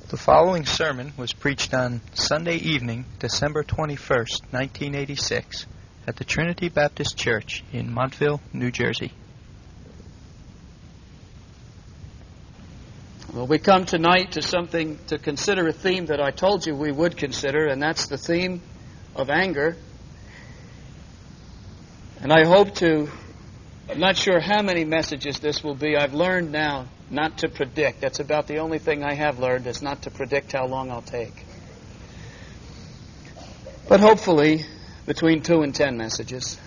The following sermon was preached on Sunday evening, December 21st, 1986, at the Trinity Baptist Church in Montville, New Jersey. Well, we come tonight to consider a theme that I told you we would consider, and that's the theme of anger. And I hope to, I'm not sure how many messages this will be. I've learned now not to predict. That's about the only thing I have learned, is not to predict how long I'll take. But hopefully, between 2 and 10 messages.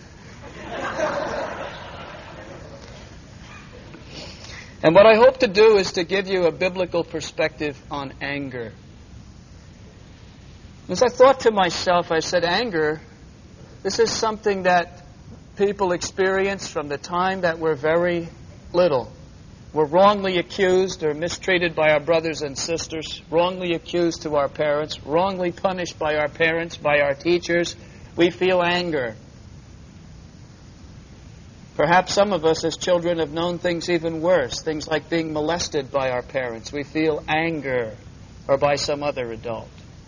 And what I hope to do is to give you a biblical perspective on anger. As I thought to myself, I said, anger, this is something that people experience from the time that we're very little. We're wrongly accused or mistreated by our brothers and sisters, wrongly accused to our parents, wrongly punished by our parents, by our teachers. We feel anger. Perhaps some of us as children have known things even worse, things like being molested by our parents. We feel anger, or by some other adult.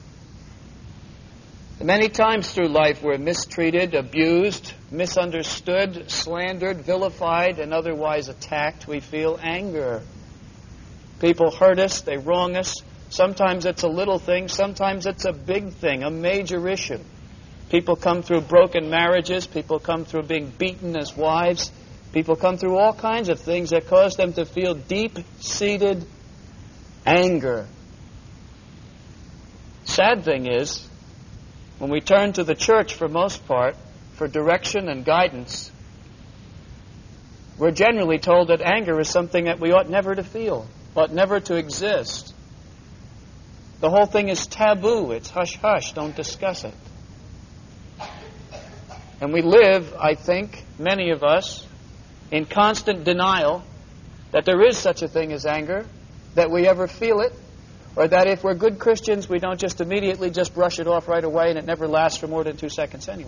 Many times through life we're mistreated, abused, misunderstood, slandered, vilified, and otherwise attacked. We feel anger. People hurt us, they wrong us. Sometimes it's a little thing, sometimes it's a big thing, a major issue. People come through broken marriages, people come through being beaten as wives, people come through all kinds of things that cause them to feel deep-seated anger. Sad thing is, when we turn to the church for most part, for direction and guidance, we're generally told that anger is something that we ought never to feel, ought never to exist. The whole thing is taboo. It's hush-hush, don't discuss it. And we live, I think, many of us, in constant denial that there is such a thing as anger, that we ever feel it, or that if we're good Christians, we don't just immediately just brush it off right away and it never lasts for more than 2 seconds anyway.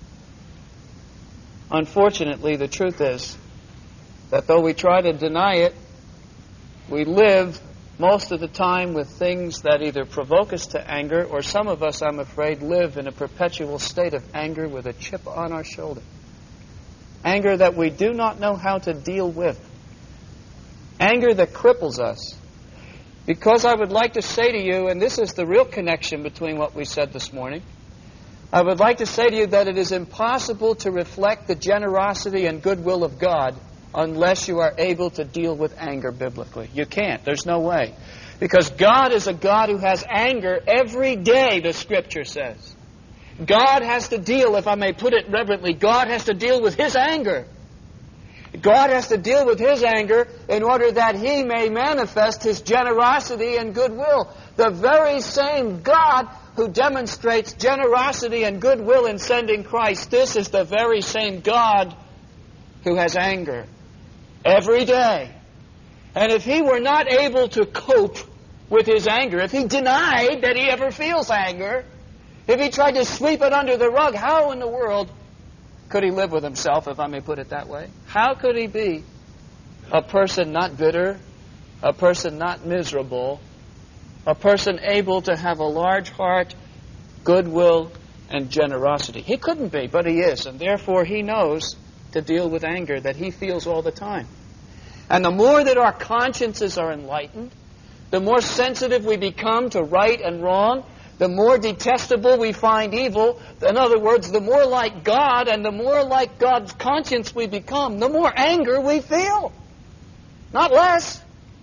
Unfortunately, the truth is that though we try to deny it, we live most of the time with things that either provoke us to anger, or some of us, I'm afraid, live in a perpetual state of anger with a chip on our shoulder. Anger that we do not know how to deal with. Anger that cripples us. Because I would like to say to you, and this is the real connection between what we said this morning, I would like to say to you that it is impossible to reflect the generosity and goodwill of God unless you are able to deal with anger biblically. You can't. There's no way. Because God is a God who has anger every day, the Scripture says. God has to deal, if I may put it reverently, God has to deal with His anger. God has to deal with His anger in order that He may manifest His generosity and goodwill. The very same God who demonstrates generosity and goodwill in sending Christ, this is the very same God who has anger every day. And if He were not able to cope with His anger, if He denied that He ever feels anger, if He tried to sweep it under the rug, how in the world could He live with Himself, if I may put it that way? How could He be a person not bitter, a person not miserable, a person able to have a large heart, goodwill, and generosity? He couldn't be, but He is, and therefore He knows to deal with anger that He feels all the time. And the more that our consciences are enlightened, the more sensitive we become to right and wrong, the more detestable we find evil. In other words, the more like God and the more like God's conscience we become, the more anger we feel. Not less.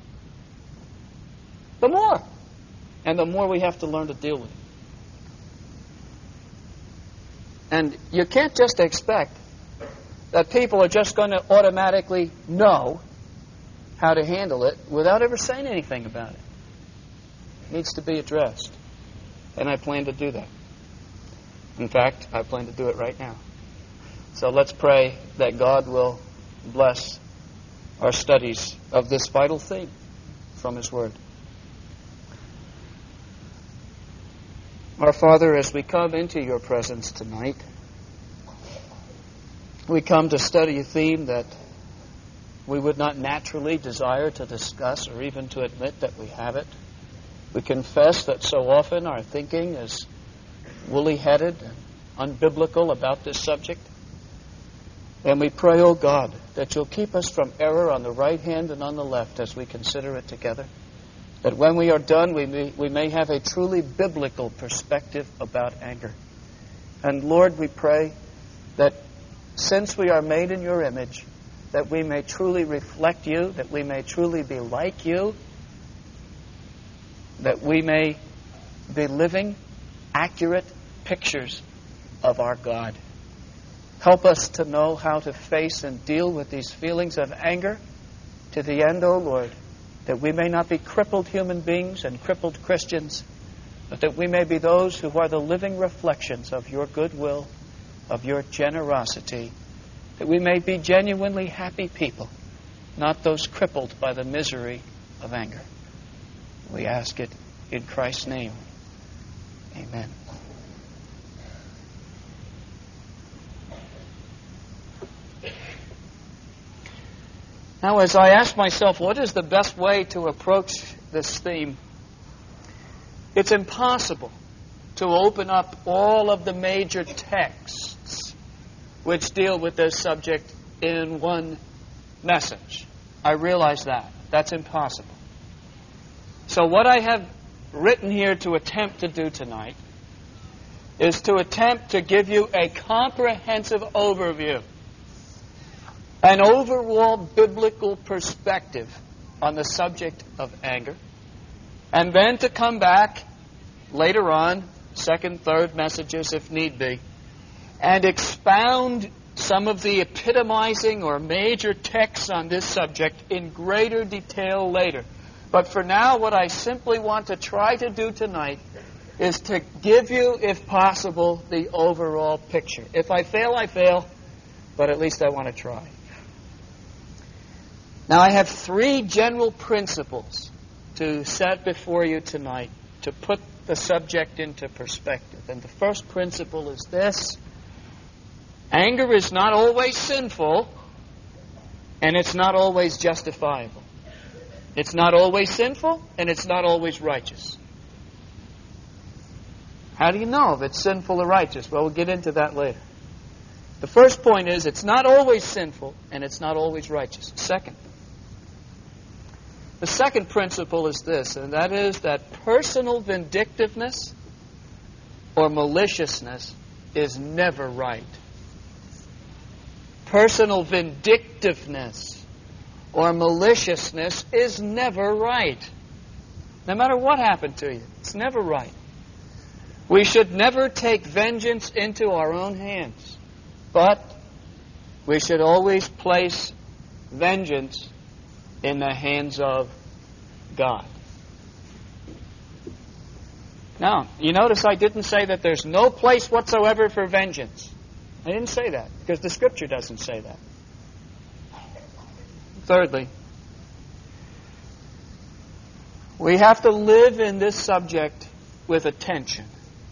The more. And the more we have to learn to deal with it. And you can't just expect that people are just going to automatically know how to handle it without ever saying anything about it. It needs to be addressed. And I plan to do that. In fact, I plan to do it right now. So let's pray that God will bless our studies of this vital theme from His Word. Our Father, as we come into Your presence tonight, we come to study a theme that we would not naturally desire to discuss or even to admit that we have it. We confess that so often our thinking is woolly-headed and unbiblical about this subject. And we pray, O God, that you'll keep us from error on the right hand and on the left as we consider it together. That when we are done, we may have a truly biblical perspective about anger. And Lord, we pray that since we are made in your image, that we may truly reflect you, that we may truly be like you, that we may be living, accurate pictures of our God. Help us to know how to face and deal with these feelings of anger to the end, O Lord, that we may not be crippled human beings and crippled Christians, but that we may be those who are the living reflections of your goodwill, of your generosity, that we may be genuinely happy people, not those crippled by the misery of anger. We ask it in Christ's name. Amen. Now, as I ask myself, what is the best way to approach this theme? It's impossible to open up all of the major texts which deal with this subject in one message. I realize that. That's impossible. So what I have written here to attempt to do tonight is to attempt to give you a comprehensive overview, an overall biblical perspective on the subject of anger, and then to come back later on, second, third messages if need be, and expound some of the epitomizing or major texts on this subject in greater detail later. But for now, what I simply want to try to do tonight is to give you, if possible, the overall picture. If I fail, I fail, but at least I want to try. Now, I have three general principles to set before you tonight to put the subject into perspective. And the first principle is this: anger is not always sinful, and it's not always justifiable. It's not always sinful, and it's not always righteous. How do you know if it's sinful or righteous? Well, we'll get into that later. The first point is it's not always sinful, and it's not always righteous. The second principle is this, and that is that personal vindictiveness or maliciousness is never right. Personal vindictiveness or maliciousness is never right. No matter what happened to you, it's never right. We should never take vengeance into our own hands, but we should always place vengeance in the hands of God. Now, you notice I didn't say that there's no place whatsoever for vengeance. I didn't say that, because the Scripture doesn't say that. Thirdly, we have to live in this subject with a tension,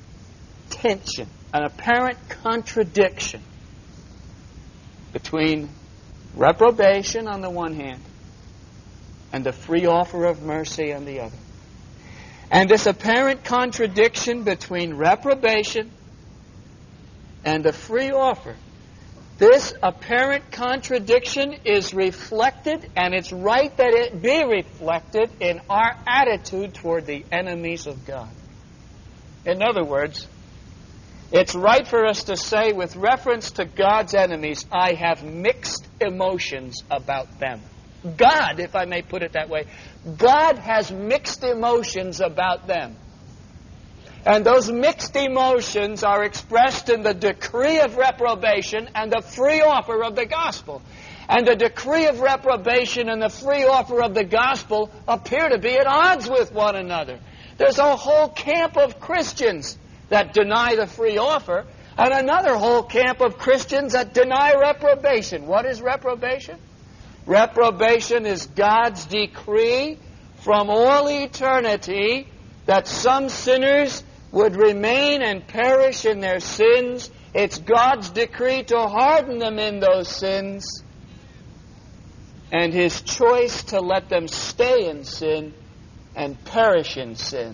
an apparent contradiction between reprobation on the one hand and the free offer of mercy on the other. And this apparent contradiction between reprobation and the free offer, this apparent contradiction is reflected, and it's right that it be reflected, in our attitude toward the enemies of God. In other words, it's right for us to say, with reference to God's enemies, I have mixed emotions about them. God, if I may put it that way, God has mixed emotions about them. And those mixed emotions are expressed in the decree of reprobation and the free offer of the gospel. And the decree of reprobation and the free offer of the gospel appear to be at odds with one another. There's a whole camp of Christians that deny the free offer, and another whole camp of Christians that deny reprobation. What is reprobation? Reprobation is God's decree from all eternity that some sinners would remain and perish in their sins. It's God's decree to harden them in those sins, and His choice to let them stay in sin and perish in sin.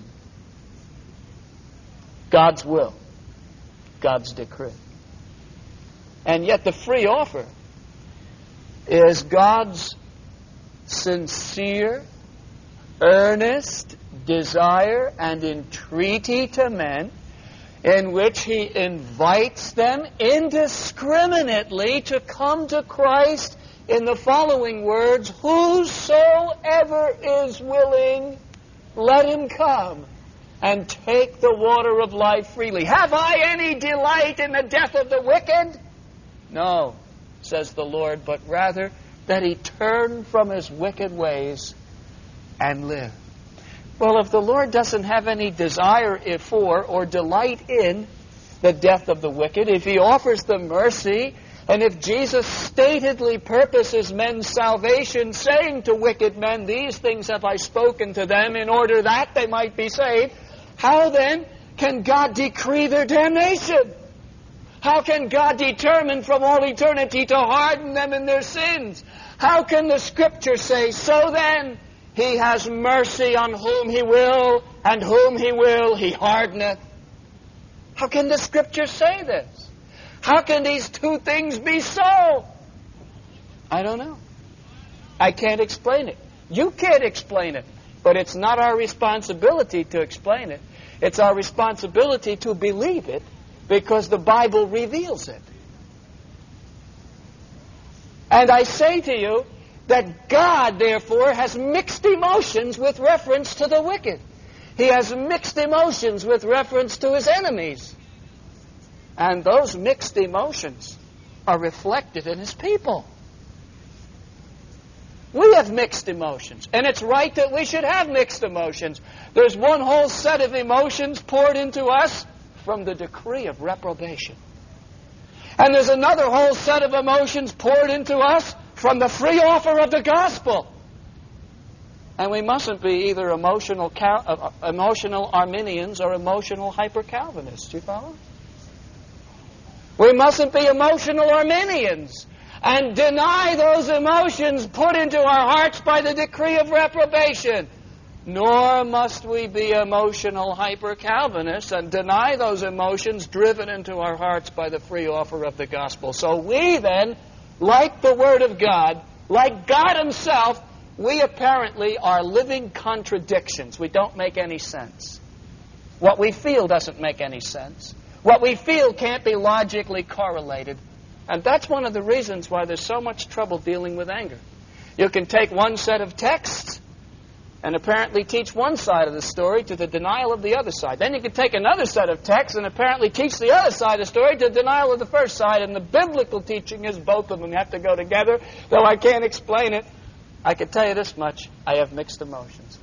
God's will, God's decree. And yet the free offer is God's sincere, earnest desire and entreaty to men, in which He invites them indiscriminately to come to Christ in the following words: whosoever is willing, let him come and take the water of life freely. Have I any delight in the death of the wicked? No, says the Lord, but rather that he turn from his wicked ways and live. Well, if the Lord doesn't have any desire for or delight in the death of the wicked, if He offers them mercy, and if Jesus statedly purposes men's salvation, saying to wicked men, these things have I spoken to them in order that they might be saved, how then can God decree their damnation? How can God determine from all eternity to harden them in their sins? How can the Scripture say, so then He has mercy on whom He will, and whom He will He hardeneth? How can the Scripture say this? How can these two things be so? I don't know. I can't explain it. You can't explain it. But it's not our responsibility to explain it. It's our responsibility to believe it, because the Bible reveals it. And I say to you that God, therefore, has mixed emotions with reference to the wicked. He has mixed emotions with reference to His enemies. And those mixed emotions are reflected in His people. We have mixed emotions, and it's right that we should have mixed emotions. There's one whole set of emotions poured into us from the decree of reprobation. And there's another whole set of emotions poured into us from the free offer of the gospel. And we mustn't be either emotional Arminians or emotional hyper-Calvinists. Do you follow? We mustn't be emotional Arminians and deny those emotions put into our hearts by the decree of reprobation. Nor must we be emotional hyper-Calvinists and deny those emotions driven into our hearts by the free offer of the gospel. So we then, like the Word of God, like God Himself, we apparently are living contradictions. We don't make any sense. What we feel doesn't make any sense. What we feel can't be logically correlated. And that's one of the reasons why there's so much trouble dealing with anger. You can take one set of texts and apparently teach one side of the story to the denial of the other side. Then you can take another set of texts and apparently teach the other side of the story to the denial of the first side. And the biblical teaching is both of them have to go together. Though I can't explain it, I can tell you this much: I have mixed emotions.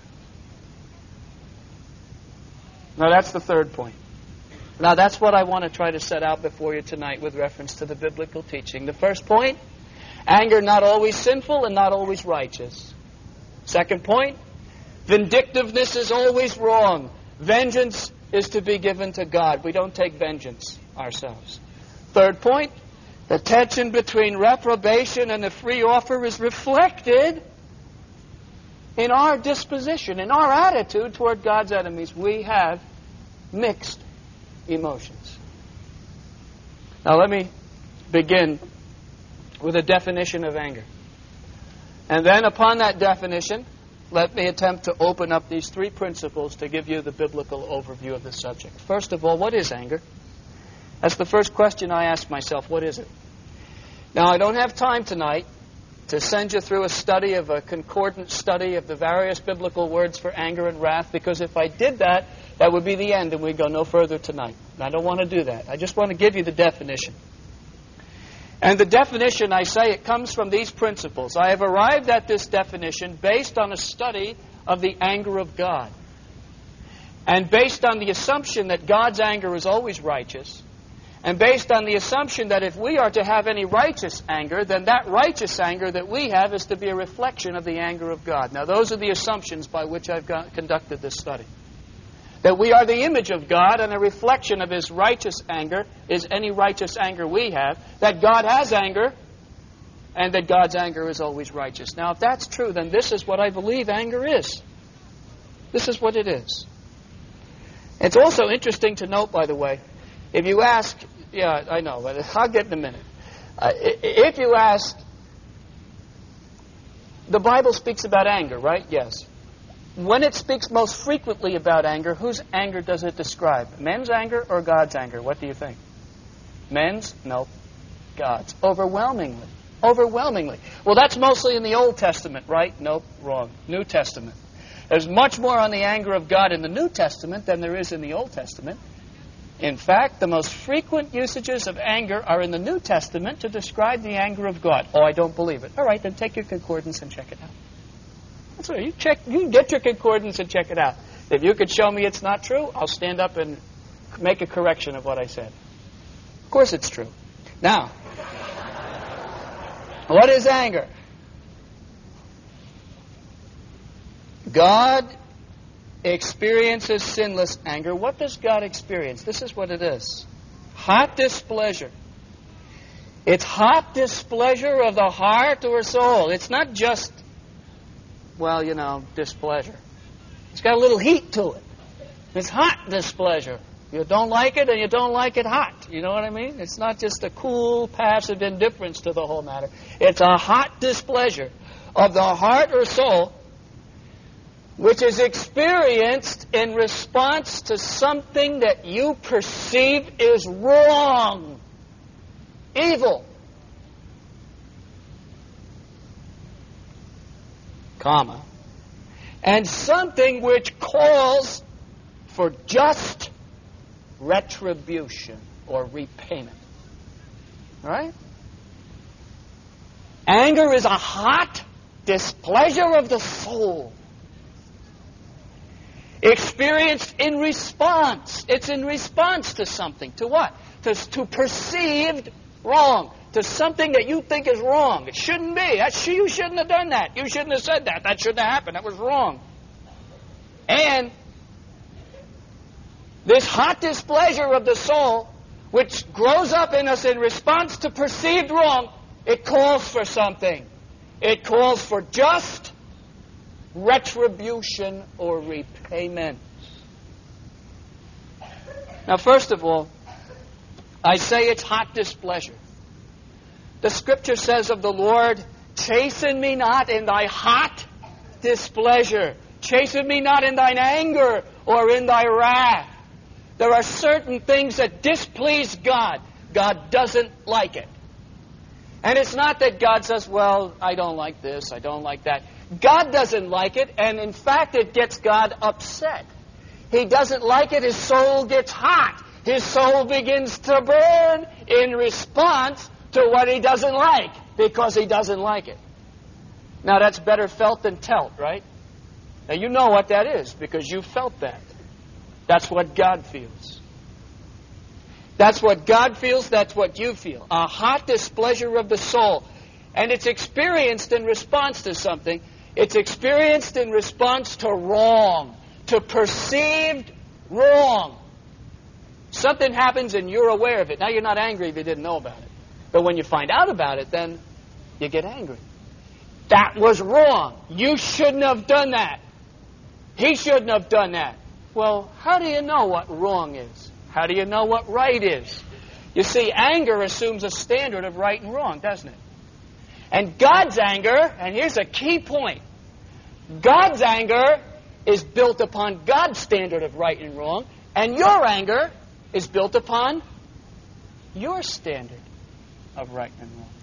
Now that's the third point. Now that's what I want to try to set out before you tonight with reference to the biblical teaching. The first point: anger not always sinful and not always righteous. Second point: vindictiveness is always wrong. Vengeance is to be given to God. We don't take vengeance ourselves. Third point: the tension between reprobation and the free offer is reflected in our disposition, in our attitude toward God's enemies. We have mixed emotions. Now let me begin with a definition of anger. And then upon that definition, let me attempt to open up these three principles to give you the biblical overview of the subject. First of all, what is anger? That's the first question I ask myself. What is it? Now, I don't have time tonight to send you through a concordant study of the various biblical words for anger and wrath, because if I did that, that would be the end and we'd go no further tonight. And I don't want to do that. I just want to give you the definition. And the definition, I say, it comes from these principles. I have arrived at this definition based on a study of the anger of God. And based on the assumption that God's anger is always righteous. And based on the assumption that if we are to have any righteous anger, then that righteous anger that we have is to be a reflection of the anger of God. Now, those are the assumptions by which I've conducted this study. That we are the image of God, and a reflection of His righteous anger is any righteous anger we have. That God has anger, and that God's anger is always righteous. Now, if that's true, then this is what I believe anger is. This is what it is. It's also interesting to note, by the way, if you ask, yeah, I know, but I'll get in a minute. If you ask, the Bible speaks about anger, right? Yes. When it speaks most frequently about anger, whose anger does it describe? Men's anger or God's anger? What do you think? Men's? No. God's. Overwhelmingly. Overwhelmingly. Well, that's mostly in the Old Testament, right? Nope, wrong. New Testament. There's much more on the anger of God in the New Testament than there is in the Old Testament. In fact, the most frequent usages of anger are in the New Testament to describe the anger of God. Oh, I don't believe it. All right, then take your concordance and check it out. That's right. You get your concordance and check it out. If you could show me it's not true, I'll stand up and make a correction of what I said. Of course it's true. Now, what is anger? God experiences sinless anger. What does God experience? This is what it is. Hot displeasure. It's hot displeasure of the heart or soul. It's not just, well, displeasure. It's got a little heat to it. It's hot displeasure. You don't like it and you don't like it hot. You know what I mean? It's not just a cool, passive indifference to the whole matter. It's a hot displeasure of the heart or soul, which is experienced in response to something that you perceive is wrong, evil, comma, and something which calls for just retribution or repayment. All right? Anger is a hot displeasure of the soul, experienced in response. It's in response to something. To what? To perceived wrong. To something that you think is wrong. It shouldn't be. You shouldn't have done that. You shouldn't have said that. That shouldn't have happened. That was wrong. And this hot displeasure of the soul, which grows up in us in response to perceived wrong, it calls for something. It calls for just retribution or repayment. Now, first of all, I say it's hot displeasure. The Scripture says of the Lord, "Chasten me not in thy hot displeasure. Chasten me not in thine anger or in thy wrath." There are certain things that displease God. God doesn't like it. And it's not that God says, well, I don't like this, I don't like that. God doesn't like it, and in fact it gets God upset. He doesn't like it, his soul gets hot. His soul begins to burn in response to what he doesn't like, because he doesn't like it. Now that's better felt than telt, right? Now you know what that is, because you felt that. That's what God feels. That's what God feels, that's what you feel. A hot displeasure of the soul. And it's experienced in response to something. It's experienced in response to wrong, to perceived wrong. Something happens and you're aware of it. Now you're not angry if you didn't know about it. But when you find out about it, then you get angry. That was wrong. You shouldn't have done that. He shouldn't have done that. Well, how do you know what wrong is? How do you know what right is? You see, anger assumes a standard of right and wrong, doesn't it? And God's anger, and here's a key point, God's anger is built upon God's standard of right and wrong, and your anger is built upon your standard of right and wrong.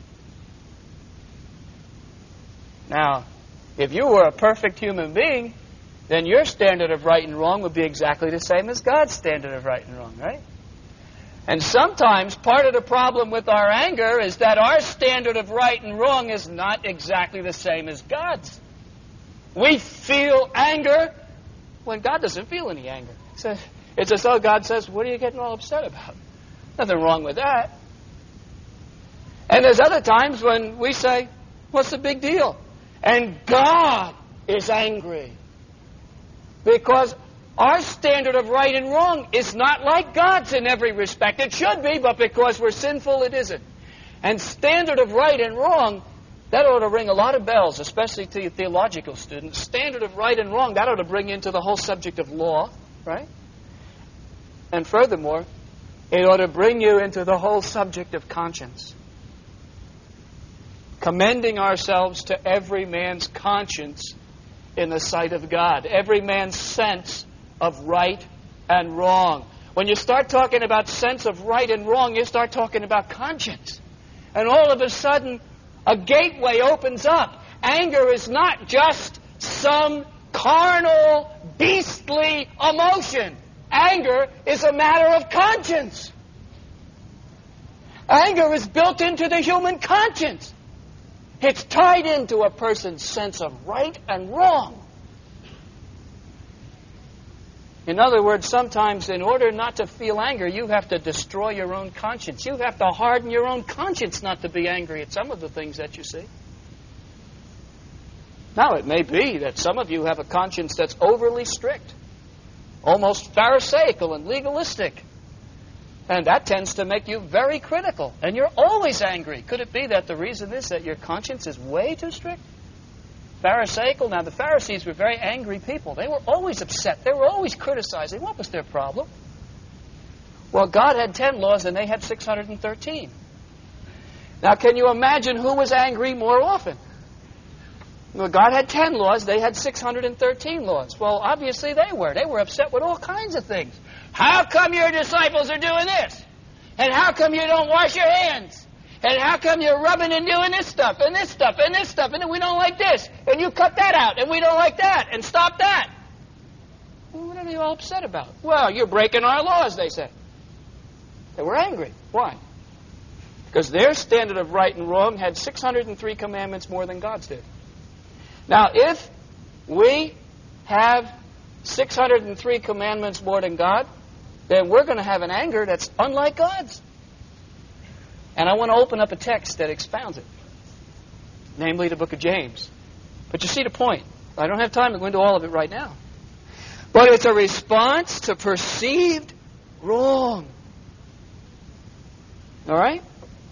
Now, if you were a perfect human being, then your standard of right and wrong would be exactly the same as God's standard of right and wrong, right? And sometimes part of the problem with our anger is that our standard of right and wrong is not exactly the same as God's. We feel anger when God doesn't feel any anger. It's as though God says, what are you getting all upset about? Nothing wrong with that. And there's other times when we say, what's the big deal? And God is angry. Because our standard of right and wrong is not like God's in every respect. It should be, but because we're sinful, it isn't. And standard of right and wrong That ought to ring a lot of bells, especially to you theological students. Standard of right and wrong, that ought to bring you into the whole subject of law, right? And furthermore, it ought to bring you into the whole subject of conscience. Commending ourselves to every man's conscience in the sight of God. Every man's sense of right and wrong. When you start talking about sense of right and wrong, you start talking about conscience. And all of a sudden, a gateway opens up. Anger is not just some carnal, beastly emotion. Anger is a matter of conscience. Anger is built into the human conscience. It's tied into a person's sense of right and wrong. In other words, sometimes in order not to feel anger, you have to destroy your own conscience. You have to harden your own conscience not to be angry at some of the things that you see. Now, it may be that some of you have a conscience that's overly strict, almost pharisaical and legalistic. And that tends to make you very critical. And you're always angry. Could it be that the reason is that your conscience is way too strict? Pharisaical. Now, the Pharisees were very angry people. They were always upset. They were always criticizing. What was their problem? Well, God had 10 laws and they had 613. Now, can you imagine who was angry more often? Well, God had 10 laws. They had 613 laws. Well, obviously they were. They were upset with all kinds of things. How come your disciples are doing this? And how come you don't wash your hands? And how come you're rubbing and doing this stuff and this stuff and this stuff and we don't like this? And you cut that out and we don't like that and stop that. Well, what are you all upset about? Well, you're breaking our laws, they said. They were angry. Why? Because their standard of right and wrong had 603 commandments more than God's did. Now, if we have 603 commandments more than God, then we're going to have an anger that's unlike God's. And I want to open up a text that expounds it, namely the book of James. But you see the point. I don't have time to go into all of it right now. But it's a response to perceived wrong. All right?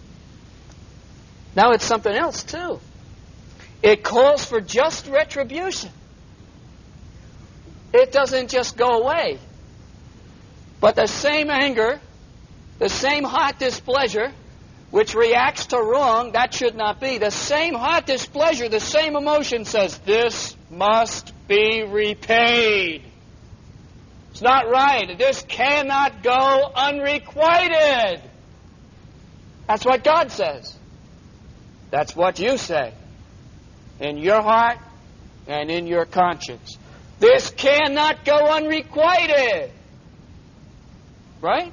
Now it's something else, too. It calls for just retribution. It doesn't just go away. But the same anger, the same hot displeasure, which reacts to wrong, that should not be. The same hot displeasure, the same emotion says, this must be repaid. It's not right. This cannot go unrequited. That's what God says. That's what you say. In your heart and in your conscience. This cannot go unrequited. Right?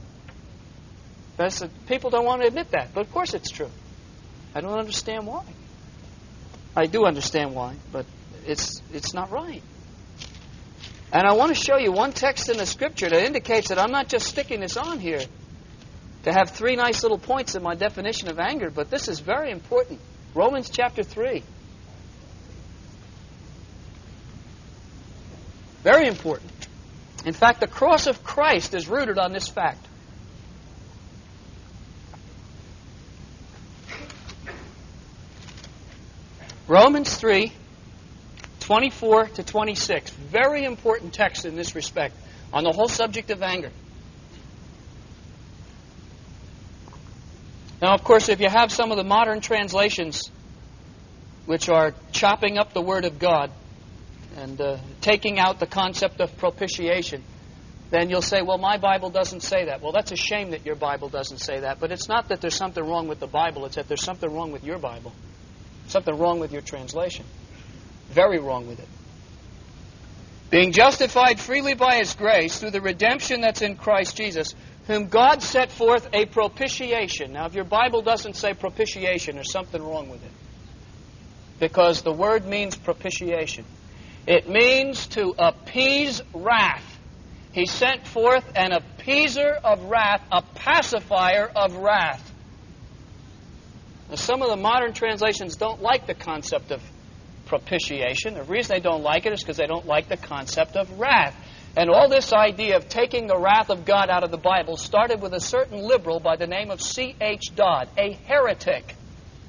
People don't want to admit that, but of course it's true. I don't understand why. I do understand why, but it's not right. And I want to show you one text in the Scripture that indicates that I'm not just sticking this on here to have 3 nice little points in my definition of anger, but this is very important. Romans chapter 3. Very important. In fact, the cross of Christ is rooted on this fact. Romans 3, 24 to 26. Very important text in this respect on the whole subject of anger. Now, of course, if you have some of the modern translations which are chopping up the Word of God and taking out the concept of propitiation, then you'll say, well, my Bible doesn't say that. Well, that's a shame that your Bible doesn't say that. But it's not that there's something wrong with the Bible. It's that there's something wrong with your Bible. Something wrong with your translation. Very wrong with it. Being justified freely by His grace through the redemption that's in Christ Jesus, whom God set forth a propitiation. Now, if your Bible doesn't say propitiation, there's something wrong with it. Because the word means propitiation. It means to appease wrath. He sent forth an appeaser of wrath, a pacifier of wrath. Now, some of the modern translations don't like the concept of propitiation. The reason they don't like it is because they don't like the concept of wrath. And all this idea of taking the wrath of God out of the Bible started with a certain liberal by the name of C.H. Dodd, a heretic.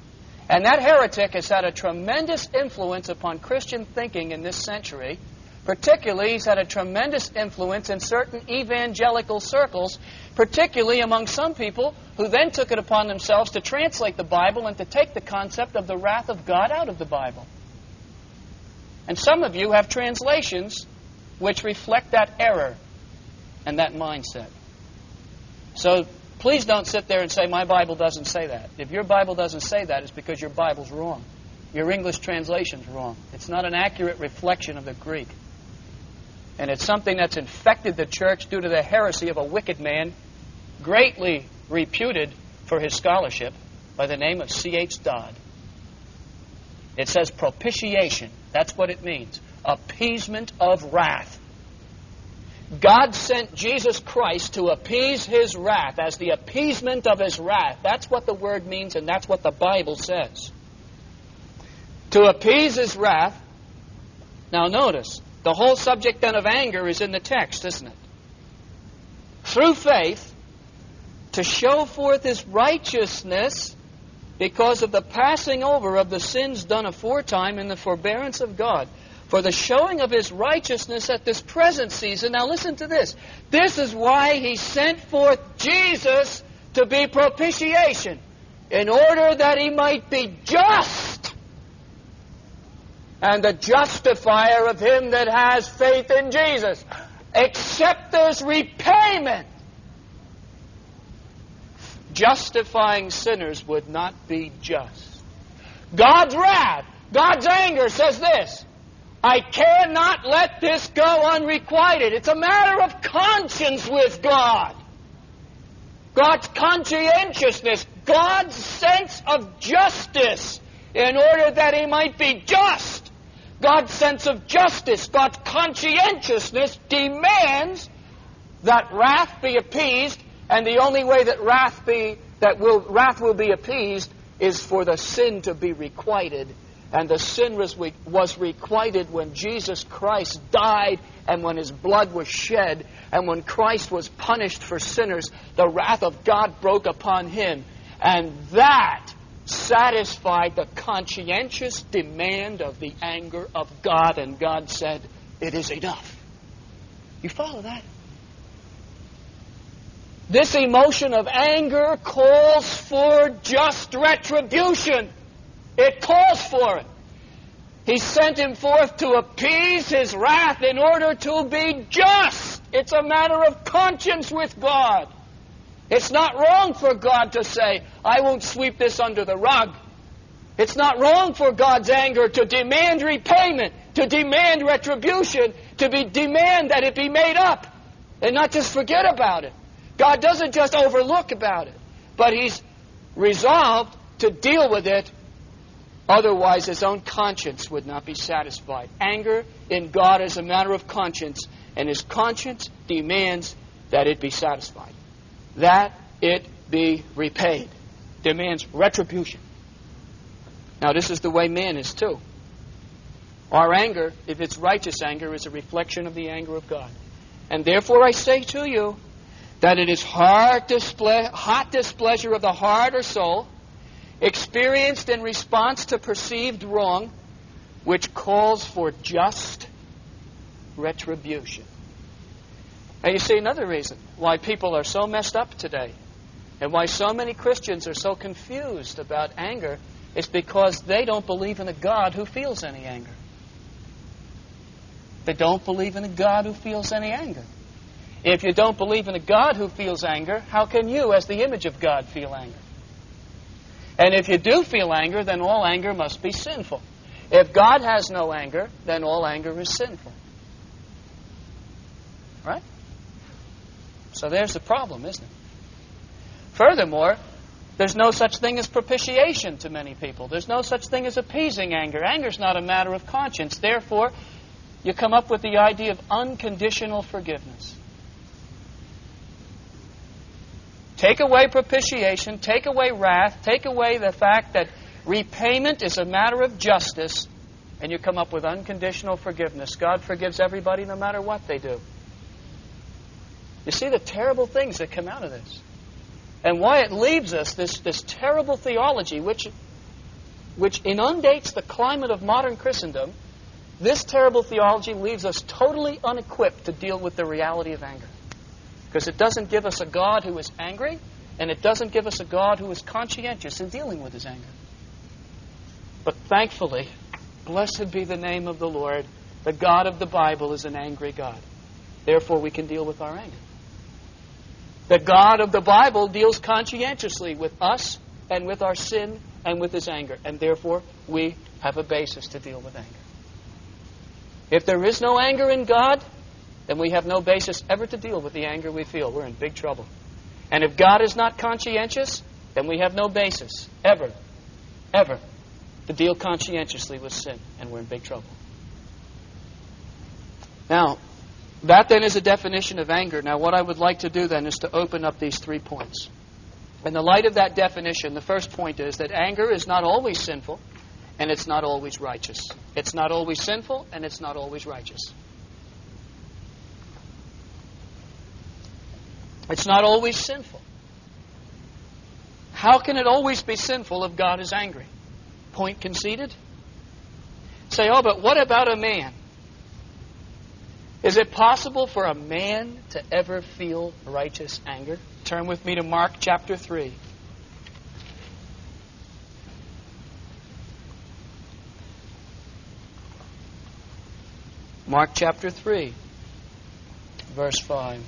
And that heretic has had a tremendous influence upon Christian thinking in this century. Particularly, he's had a tremendous influence in certain evangelical circles, particularly among some people who then took it upon themselves to translate the Bible and to take the concept of the wrath of God out of the Bible. And some of you have translations which reflect that error and that mindset. So please don't sit there and say, my Bible doesn't say that. If your Bible doesn't say that, it's because your Bible's wrong. Your English translation's wrong. It's not an accurate reflection of the Greek. And it's something that's infected the church due to the heresy of a wicked man, greatly reputed for his scholarship, by the name of C.H. Dodd. It says propitiation. That's what it means. Appeasement of wrath. God sent Jesus Christ to appease His wrath, as the appeasement of His wrath. That's what the word means, and that's what the Bible says. To appease His wrath. Now notice, the whole subject then of anger is in the text, isn't it? Through faith, to show forth His righteousness because of the passing over of the sins done aforetime in the forbearance of God. For the showing of His righteousness at this present season. Now listen to this. This is why He sent forth Jesus to be propitiation, in order that He might be just and the justifier of him that has faith in Jesus. Except there's repayment. Justifying sinners would not be just. God's wrath, God's anger says this: I cannot let this go unrequited. It's a matter of conscience with God. God's conscientiousness, God's sense of justice, in order that He might be just. God's sense of justice, God's conscientiousness demands that wrath be appeased, and the only way that wrath will be appeased is for the sin to be requited. And the sin was requited when Jesus Christ died and when His blood was shed. And when Christ was punished for sinners, the wrath of God broke upon Him. And that satisfied the conscientious demand of the anger of God. And God said, it is enough. You follow that? This emotion of anger calls for just retribution. It calls for it. He sent Him forth to appease His wrath in order to be just. It's a matter of conscience with God. It's not wrong for God to say, I won't sweep this under the rug. It's not wrong for God's anger to demand repayment, to demand retribution, to demand that it be made up, and not just forget about it. God doesn't just overlook about it, but He's resolved to deal with it. Otherwise, His own conscience would not be satisfied. Anger in God is a matter of conscience, and His conscience demands that it be satisfied, that it be repaid, demands retribution. Now, this is the way man is too. Our anger, if it's righteous anger, is a reflection of the anger of God. And therefore I say to you that it is hot displeasure of the heart or soul, experienced in response to perceived wrong, which calls for just retribution. And you see another reason why people are so messed up today, and why so many Christians are so confused about anger, is because they don't believe in a God who feels any anger. They don't believe in a God who feels any anger. If you don't believe in a God who feels anger, how can you, as the image of God, feel anger? And if you do feel anger, then all anger must be sinful. If God has no anger, then all anger is sinful. Right? So there's the problem, isn't it? Furthermore, there's no such thing as propitiation to many people. There's no such thing as appeasing anger. Anger's not a matter of conscience. Therefore, you come up with the idea of unconditional forgiveness. Take away propitiation, take away wrath, take away the fact that repayment is a matter of justice, and you come up with unconditional forgiveness. God forgives everybody no matter what they do. You see the terrible things that come out of this. And why it leaves us this terrible theology, which which inundates the climate of modern Christendom, this terrible theology leaves us totally unequipped to deal with the reality of anger. Because it doesn't give us a God who is angry, and it doesn't give us a God who is conscientious in dealing with his anger. But thankfully, blessed be the name of the Lord, the God of the Bible is an angry God. Therefore, we can deal with our anger. The God of the Bible deals conscientiously with us and with our sin and with his anger. And therefore, we have a basis to deal with anger. If there is no anger in God, then we have no basis ever to deal with the anger we feel. We're in big trouble. And if God is not conscientious, then we have no basis ever to deal conscientiously with sin. And we're in big trouble. Now, that then is a definition of anger. Now, what I would like to do then is to open up these 3 points. In the light of that definition, the first point is that anger is not always sinful, and it's not always righteous. It's not always sinful, and it's not always righteous. It's not always sinful. How can it always be sinful if God is angry? Point conceded? Say, oh, but what about a man? Is it possible for a man to ever feel righteous anger? Turn with me to Mark chapter 3. Mark chapter 3, verse 5.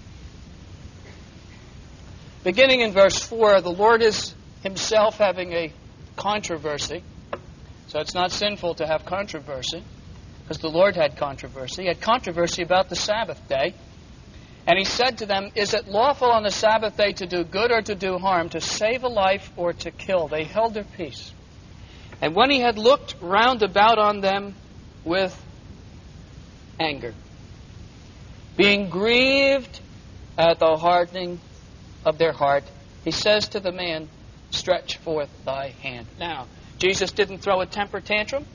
Beginning in verse 4, the Lord is himself having a controversy. So it's not sinful to have controversy, because the Lord had controversy. He had controversy about the Sabbath day. And he said to them, is it lawful on the Sabbath day to do good or to do harm, to save a life or to kill? They held their peace. And when he had looked round about on them with anger, being grieved at the hardening of their heart, he says to the man, stretch forth thy hand. Now, Jesus didn't throw a temper tantrum.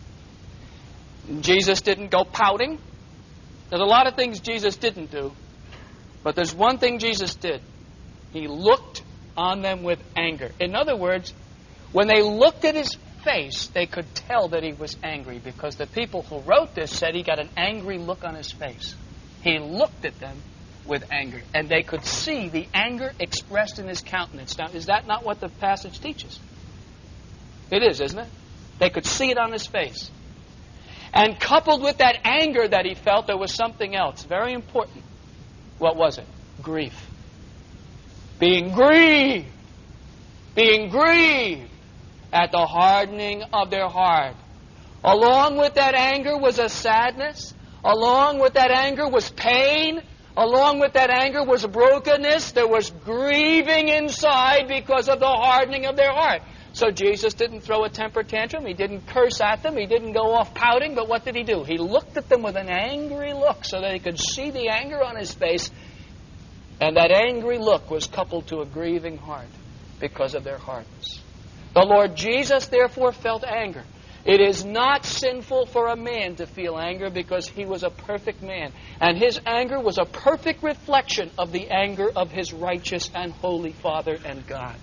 Jesus didn't go pouting. There's a lot of things Jesus didn't do. But there's one thing Jesus did. He looked on them with anger. In other words, when they looked at his face, they could tell that he was angry, because the people who wrote this said he got an angry look on his face. He looked at them with anger, and they could see the anger expressed in his countenance. Now, is that not what the passage teaches? It is, isn't it? They could see it on his face. And coupled with that anger that he felt, there was something else very important. What was it? Grief. Being grieved. Being grieved at the hardening of their heart. Along with that anger was a sadness. Along with that anger was pain. Along with that anger was brokenness. There was grieving inside because of the hardening of their heart. So Jesus didn't throw a temper tantrum. He didn't curse at them. He didn't go off pouting. But what did he do? He looked at them with an angry look so that he could see the anger on his face. And that angry look was coupled to a grieving heart because of their hardness. The Lord Jesus, therefore, felt anger. It is not sinful for a man to feel anger, because he was a perfect man. And his anger was a perfect reflection of the anger of his righteous and holy Father and God.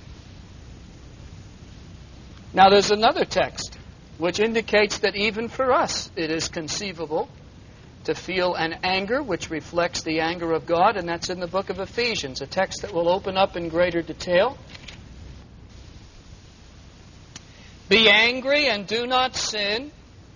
Now, there's another text which indicates that even for us it is conceivable to feel an anger which reflects the anger of God, and that's in the book of Ephesians, a text that we'll open up in greater detail. Be angry and do not sin.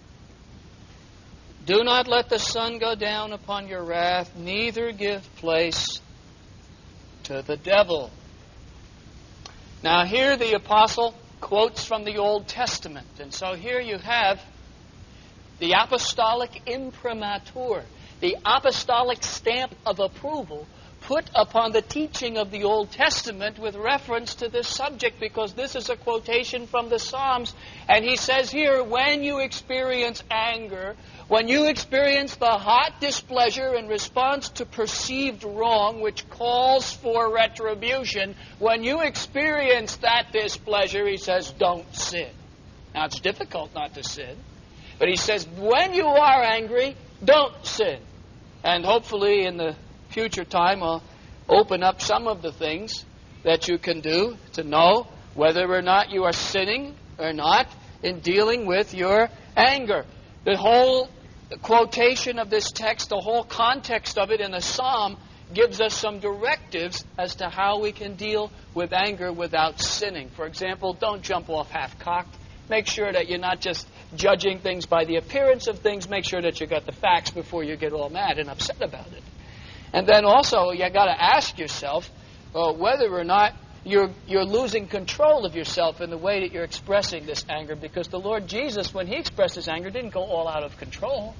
Do not let the sun go down upon your wrath, neither give place to the devil. Now here the apostle quotes from the Old Testament. And so here you have the apostolic imprimatur, the apostolic stamp of approval put upon the teaching of the Old Testament with reference to this subject, because this is a quotation from the Psalms. And he says here, when you experience anger, when you experience the hot displeasure in response to perceived wrong, which calls for retribution, when you experience that displeasure, he says, don't sin. Now, it's difficult not to sin, but he says, when you are angry, don't sin. And hopefully in the future time, I'll open up some of the things that you can do to know whether or not you are sinning or not in dealing with your anger. The whole quotation of this text, the whole context of it in the psalm, gives us some directives as to how we can deal with anger without sinning. For example, don't jump off half-cocked. Make sure that you're not just judging things by the appearance of things. Make sure that you got the facts before you get all mad and upset about it. And then also, you got to ask yourself whether or not you're losing control of yourself in the way that you're expressing this anger, because the Lord Jesus, when He expressed His anger, didn't go all out of control.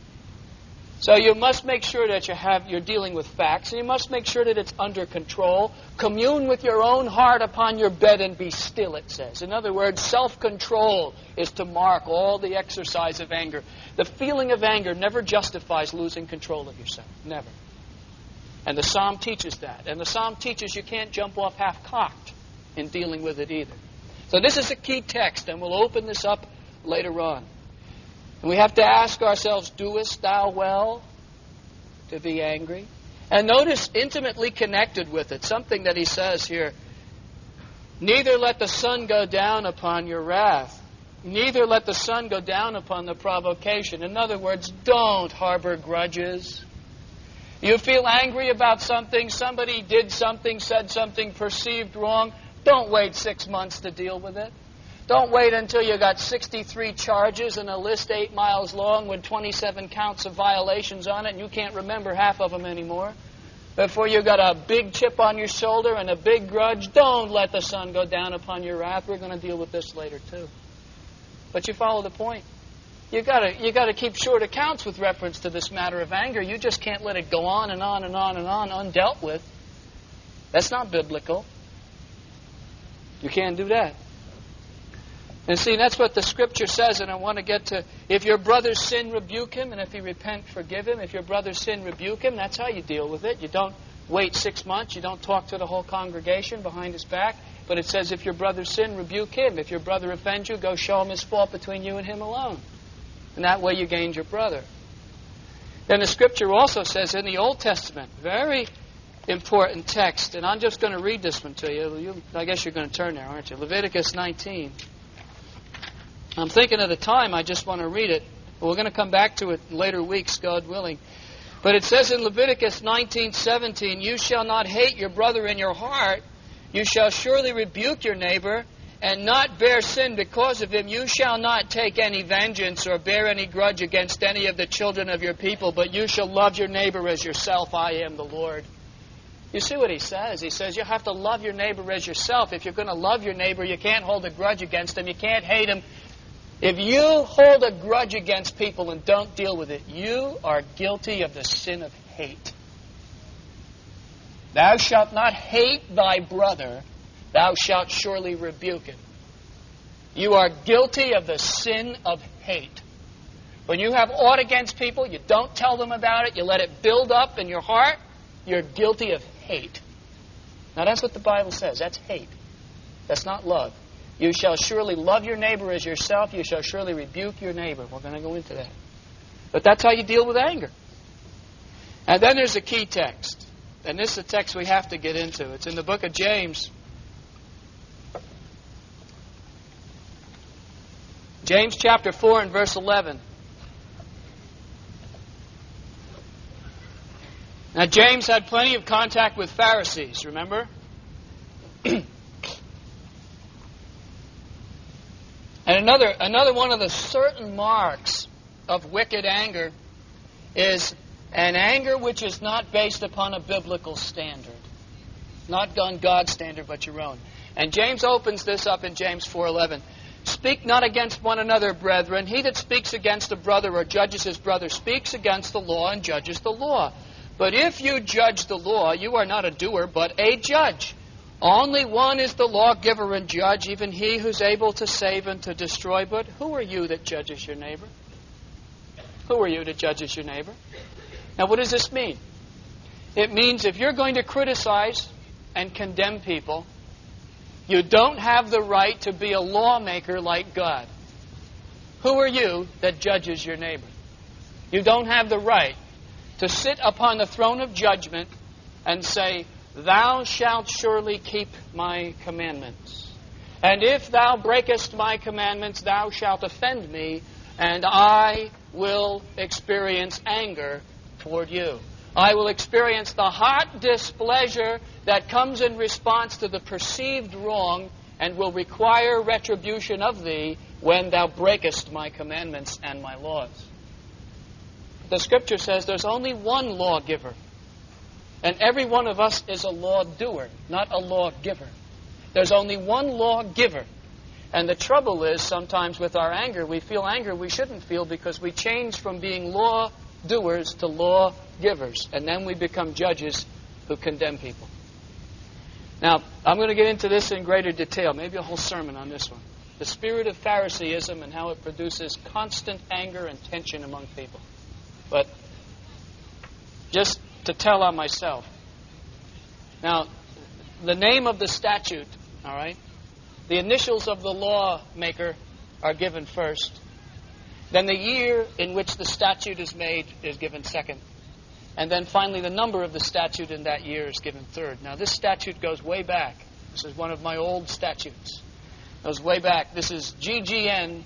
So you must make sure that you're dealing with facts, and you must make sure that it's under control. Commune with your own heart upon your bed and be still, it says. In other words, self-control is to mark all the exercise of anger. The feeling of anger never justifies losing control of yourself. Never. And the psalm teaches that. And the psalm teaches you can't jump off half-cocked in dealing with it either. So this is a key text, and we'll open this up later on. And we have to ask ourselves, doest thou well to be angry? And notice, intimately connected with it, something that he says here. Neither let the sun go down upon your wrath. Neither let the sun go down upon the provocation. In other words, don't harbor grudges. You feel angry about something, somebody did something, said something perceived wrong. Don't wait 6 months to deal with it. Don't wait until you got 63 charges and a list 8 miles long with 27 counts of violations on it and you can't remember half of them anymore. Before you got a big chip on your shoulder and a big grudge, don't let the sun go down upon your wrath. We're going to deal with this later too. But you follow the point. You got to keep short accounts with reference to this matter of anger. You just can't let it go on and on and on and on undealt with. That's not biblical. You can't do that. And see, that's what the Scripture says, and I want to get to, if your brother's sin, rebuke him, and if he repent, forgive him. If your brother's sin, rebuke him. That's how you deal with it. You don't wait 6 months. You don't talk to the whole congregation behind his back. But it says, if your brother's sin, rebuke him. If your brother offends you, go show him his fault between you and him alone. And that way you gained your brother. Then the Scripture also says in the Old Testament, very important text, and I'm just going to read this one to you. I guess you're going to turn there, aren't you? Leviticus 19. I'm thinking of the time, I just want to read it. We're going to come back to it in later weeks, God willing. But it says in Leviticus 19:17, you shall not hate your brother in your heart. You shall surely rebuke your neighbor and not bear sin because of him. You shall not take any vengeance or bear any grudge against any of the children of your people, but you shall love your neighbor as yourself. I am the Lord. You see what he says? He says you have to love your neighbor as yourself. If you're going to love your neighbor, you can't hold a grudge against him. You can't hate him. If you hold a grudge against people and don't deal with it, you are guilty of the sin of hate. Thou shalt not hate thy brother, thou shalt surely rebuke him. You are guilty of the sin of hate. When you have aught against people, you don't tell them about it, you let it build up in your heart, you're guilty of hate. Now that's what the Bible says. That's hate. That's not love. You shall surely love your neighbor as yourself. You shall surely rebuke your neighbor. We're going to go into that. But that's how you deal with anger. And then there's a key text. And this is a text we have to get into. It's in the book of James. James chapter 4 and verse 11. Now James had plenty of contact with Pharisees, remember? And another one of the certain marks of wicked anger is an anger which is not based upon a biblical standard. Not on God's standard, but your own. And James opens this up in James 4:11. Speak not against one another, brethren. He that speaks against a brother or judges his brother speaks against the law and judges the law. But if you judge the law, you are not a doer, but a judge. Only one is the lawgiver and judge, even he who's able to save and to destroy. But who are you that judges your neighbor? Who are you that judges your neighbor? Now, what does this mean? It means if you're going to criticize and condemn people, you don't have the right to be a lawmaker like God. Who are you that judges your neighbor? You don't have the right to sit upon the throne of judgment and say, thou shalt surely keep my commandments. And if thou breakest my commandments, thou shalt offend me, and I will experience anger toward you. I will experience the hot displeasure that comes in response to the perceived wrong and will require retribution of thee when thou breakest my commandments and my laws. The Scripture says there's only one lawgiver. And every one of us is a law-doer, not a lawgiver. There's only one lawgiver. And the trouble is, sometimes with our anger, we feel anger we shouldn't feel because we change from being law-doers to law-givers. And then we become judges who condemn people. Now, I'm going to get into this in greater detail, maybe a whole sermon on this one. The spirit of Phariseeism and how it produces constant anger and tension among people. But just to tell on myself. Now, the name of the statute, all right, the initials of the lawmaker are given first. Then the year in which the statute is made is given second. And then finally the number of the statute in that year is given third. Now this statute goes way back. This is one of my old statutes. It goes way back. This is GGN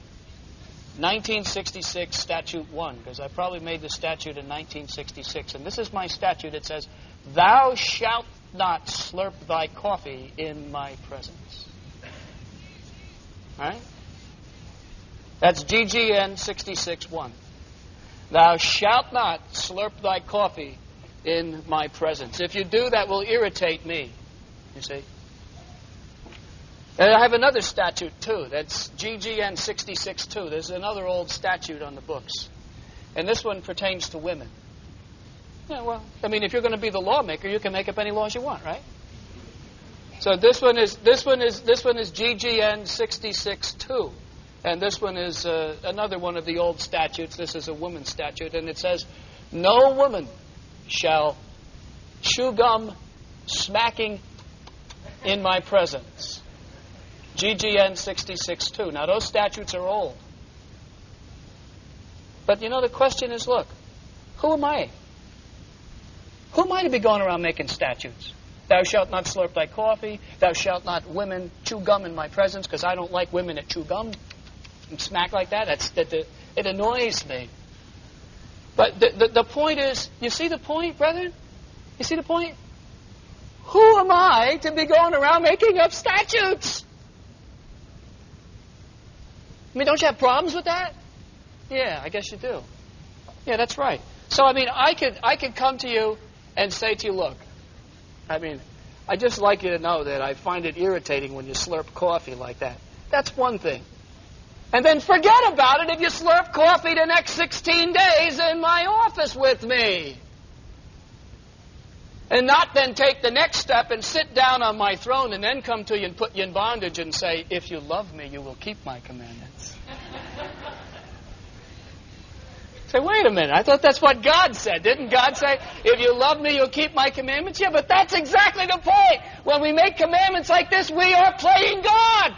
1966 Statute 1, because I probably made the statute in 1966. And this is my statute. It says, thou shalt not slurp thy coffee in my presence. All right? That's GGN 66.1. Thou shalt not slurp thy coffee in my presence. If you do, that will irritate me. You see? And I have another statute, too. That's GGN 66.2. There's another old statute on the books. And this one pertains to women. Yeah, well, I mean, if you're going to be the lawmaker, you can make up any laws you want, right? So this one is GGN 66.2. And this one is another one of the old statutes. This is a woman's statute. And it says, no woman shall chew gum smacking in my presence. GGN 66.2. Now, those statutes are old. But, you know, the question is, look, who am I? Who am I to be going around making statutes? Thou shalt not slurp thy coffee. Thou shalt not women chew gum in my presence, because I don't like women that chew gum and smack like that. It annoys me. But the point is, you see the point, brethren? You see the point? Who am I to be going around making up statutes? I mean, don't you have problems with that? Yeah, I guess you do. Yeah, that's right. So, I mean, I could come to you and say to you, look, I mean, I just like you to know that I find it irritating when you slurp coffee like that. That's one thing. And then forget about it if you slurp coffee the next 16 days in my office with me. And not then take the next step and sit down on my throne and then come to you and put you in bondage and say, if you love me, you will keep my commandments. Say, wait a minute, I thought that's what God said. Didn't God say, if you love me, you'll keep my commandments? Yeah, but that's exactly the point. When we make commandments like this, we are playing God.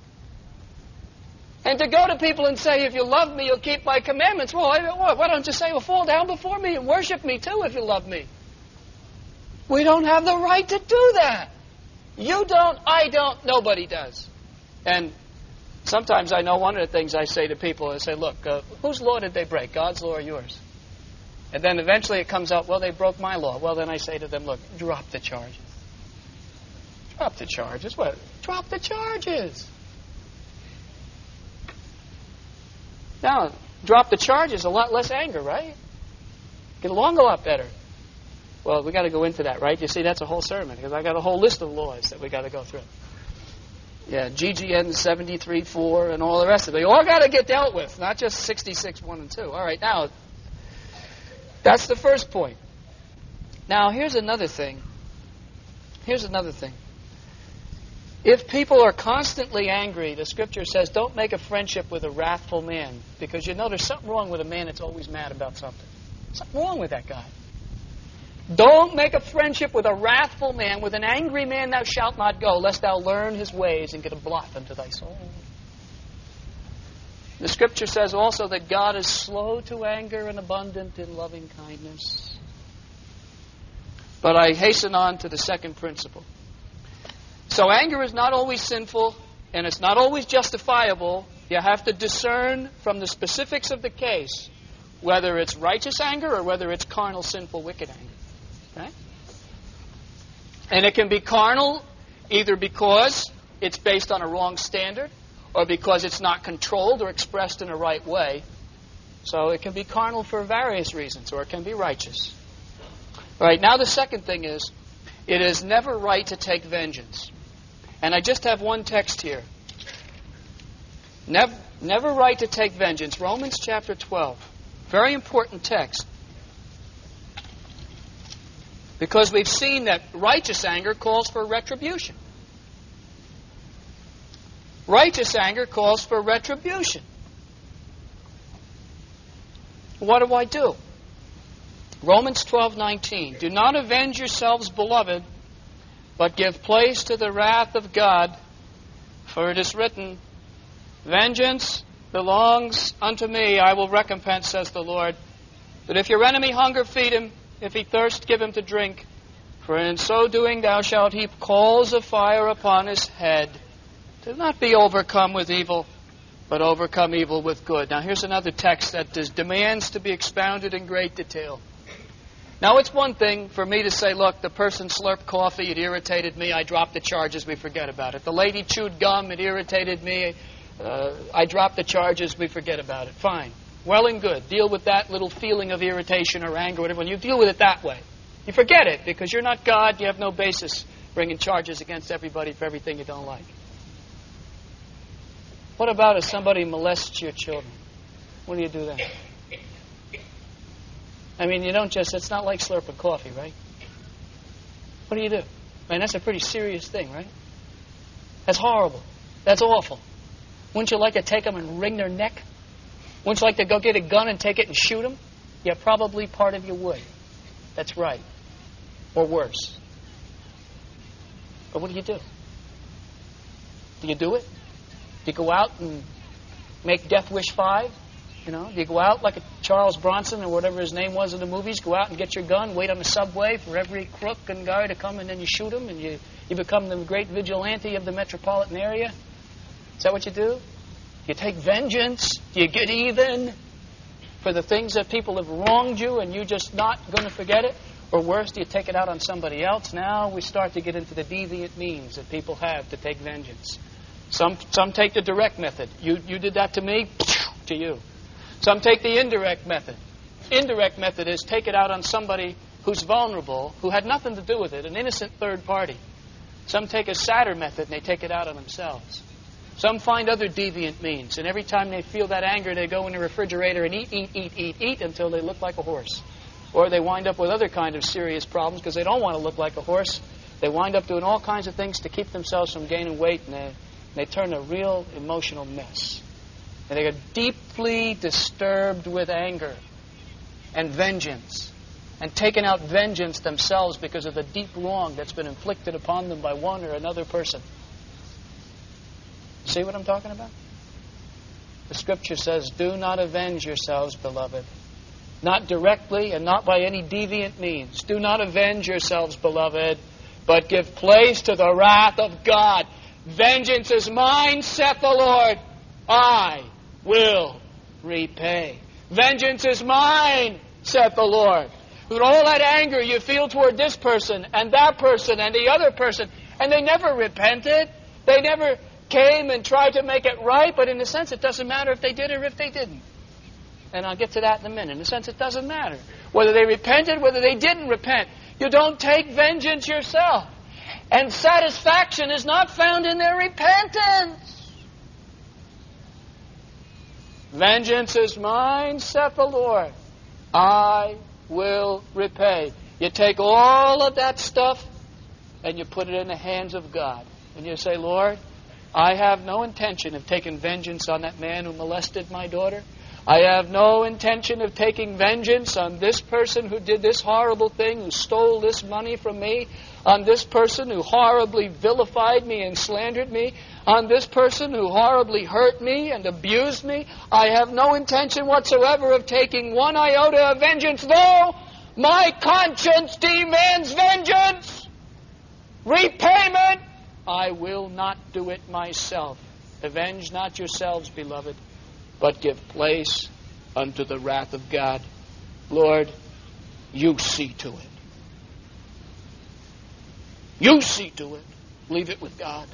And to go to people and say, if you love me, you'll keep my commandments. Well, why don't you say, well, fall down before me and worship me too if you love me. We don't have the right to do that. You don't, I don't, nobody does. And sometimes I know one of the things I say to people is say, look, whose law did they break, God's law or yours? And then eventually it comes out, well, they broke my law. Well, then I say to them, look, drop the charges. Drop the charges. What? Drop the charges. Now, drop the charges, a lot less anger, right? Get along a lot better. Well, we got to go into that, right? You see, that's a whole sermon, because I got a whole list of laws that we got to go through. Yeah, GGN 73.4 and all the rest of it. You all got to get dealt with, not just 66.1 and 2. All right, now, that's the first point. Now, here's another thing. If people are constantly angry, the Scripture says, don't make a friendship with a wrathful man, because you know there's something wrong with a man that's always mad about something. Something wrong with that guy. Don't make a friendship with a wrathful man. With an angry man thou shalt not go, lest thou learn his ways and get a blot unto thy soul. The Scripture says also that God is slow to anger and abundant in loving kindness. But I hasten on to the second principle. So anger is not always sinful. and it's not always justifiable. You have to discern from the specifics of the case whether it's righteous anger or whether it's carnal, sinful, wicked anger. Okay? And it can be carnal either because it's based on a wrong standard or because it's not controlled or expressed in a right way. So it can be carnal for various reasons, or it can be righteous. All right, now the second thing is, it is never right to take vengeance. And I just have one text here. Never right to take vengeance. Romans chapter 12. Very important text. Because we've seen that righteous anger calls for retribution. Righteous anger calls for retribution. What do I do? Romans 12:19. Do not avenge yourselves, beloved, but give place to the wrath of God, for it is written, vengeance belongs unto me, I will recompense, says the Lord. But if your enemy hunger, feed him. If he thirst, give him to drink. For in so doing thou shalt heap coals of fire upon his head. Do not be overcome with evil, but overcome evil with good. Now here's another text that demands to be expounded in great detail. Now it's one thing for me to say, look, the person slurped coffee, it irritated me, I dropped the charges, we forget about it. The lady chewed gum, it irritated me, I dropped the charges, we forget about it. Fine. Well and good. Deal with that little feeling of irritation or anger, whatever. When you deal with it that way, you forget it because you're not God. You have no basis bringing charges against everybody for everything you don't like. What about if somebody molests your children? What do you do then? I mean, you don't just, it's not like slurping coffee, right? What do you do? I mean, that's a pretty serious thing, right? That's horrible. That's awful. Wouldn't you like to take them and wring their neck? Wouldn't you like to go get a gun and take it and shoot them? Yeah, probably part of you would. That's right. Or worse. But what do you do? Do you do it? Do you go out and make Death Wish 5? You know, do you go out like a Charles Bronson or whatever his name was in the movies, go out and get your gun, wait on the subway for every crook and guy to come, and then you shoot him, and you become the great vigilante of the metropolitan area? Is that what you do? You take vengeance? Do you get even for the things that people have wronged you and you're just not going to forget it? Or worse, do you take it out on somebody else? Now we start to get into the deviant means that people have to take vengeance. Some take the direct method. You did that to me, to you. Some take the indirect method. Indirect method is take it out on somebody who's vulnerable, who had nothing to do with it, an innocent third party. Some take a sadder method and they take it out on themselves. Some find other deviant means, and every time they feel that anger, they go in the refrigerator and eat until they look like a horse. Or they wind up with other kind of serious problems because they don't want to look like a horse. They wind up doing all kinds of things to keep themselves from gaining weight, and they turn a real emotional mess. And they get deeply disturbed with anger and vengeance, and taking out vengeance themselves because of the deep wrong that's been inflicted upon them by one or another person. See what I'm talking about? The Scripture says, do not avenge yourselves, beloved. Not directly and not by any deviant means. Do not avenge yourselves, beloved, but give place to the wrath of God. Vengeance is mine, saith the Lord. I will repay. Vengeance is mine, saith the Lord. With all that anger you feel toward this person and that person and the other person, and they never repented. They never came and tried to make it right, but in a sense it doesn't matter if they did or if they didn't. And I'll get to that in a minute. In a sense it doesn't matter. Whether they repented, whether they didn't repent. You don't take vengeance yourself. And satisfaction is not found in their repentance. Vengeance is mine, saith the Lord. I will repay. You take all of that stuff and you put it in the hands of God. And you say, Lord, I have no intention of taking vengeance on that man who molested my daughter. I have no intention of taking vengeance on this person who did this horrible thing, who stole this money from me, on this person who horribly vilified me and slandered me, on this person who horribly hurt me and abused me. I have no intention whatsoever of taking one iota of vengeance, though my conscience demands vengeance, repayment, I will not do it myself. Avenge not yourselves, beloved, but give place unto the wrath of God. Lord, you see to it. You see to it. Leave it with God.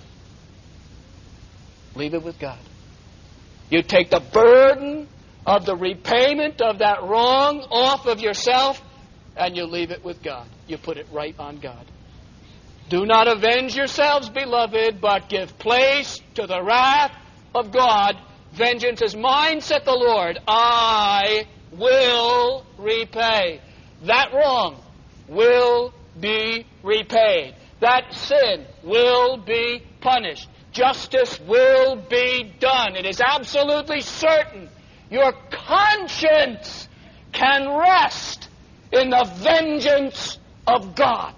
Leave it with God. You take the burden of the repayment of that wrong off of yourself, and you leave it with God. You put it right on God. Do not avenge yourselves, beloved, but give place to the wrath of God. Vengeance is mine, saith the Lord. I will repay. That wrong will be repaid. That sin will be punished. Justice will be done. It is absolutely certain. Your conscience can rest in the vengeance of God.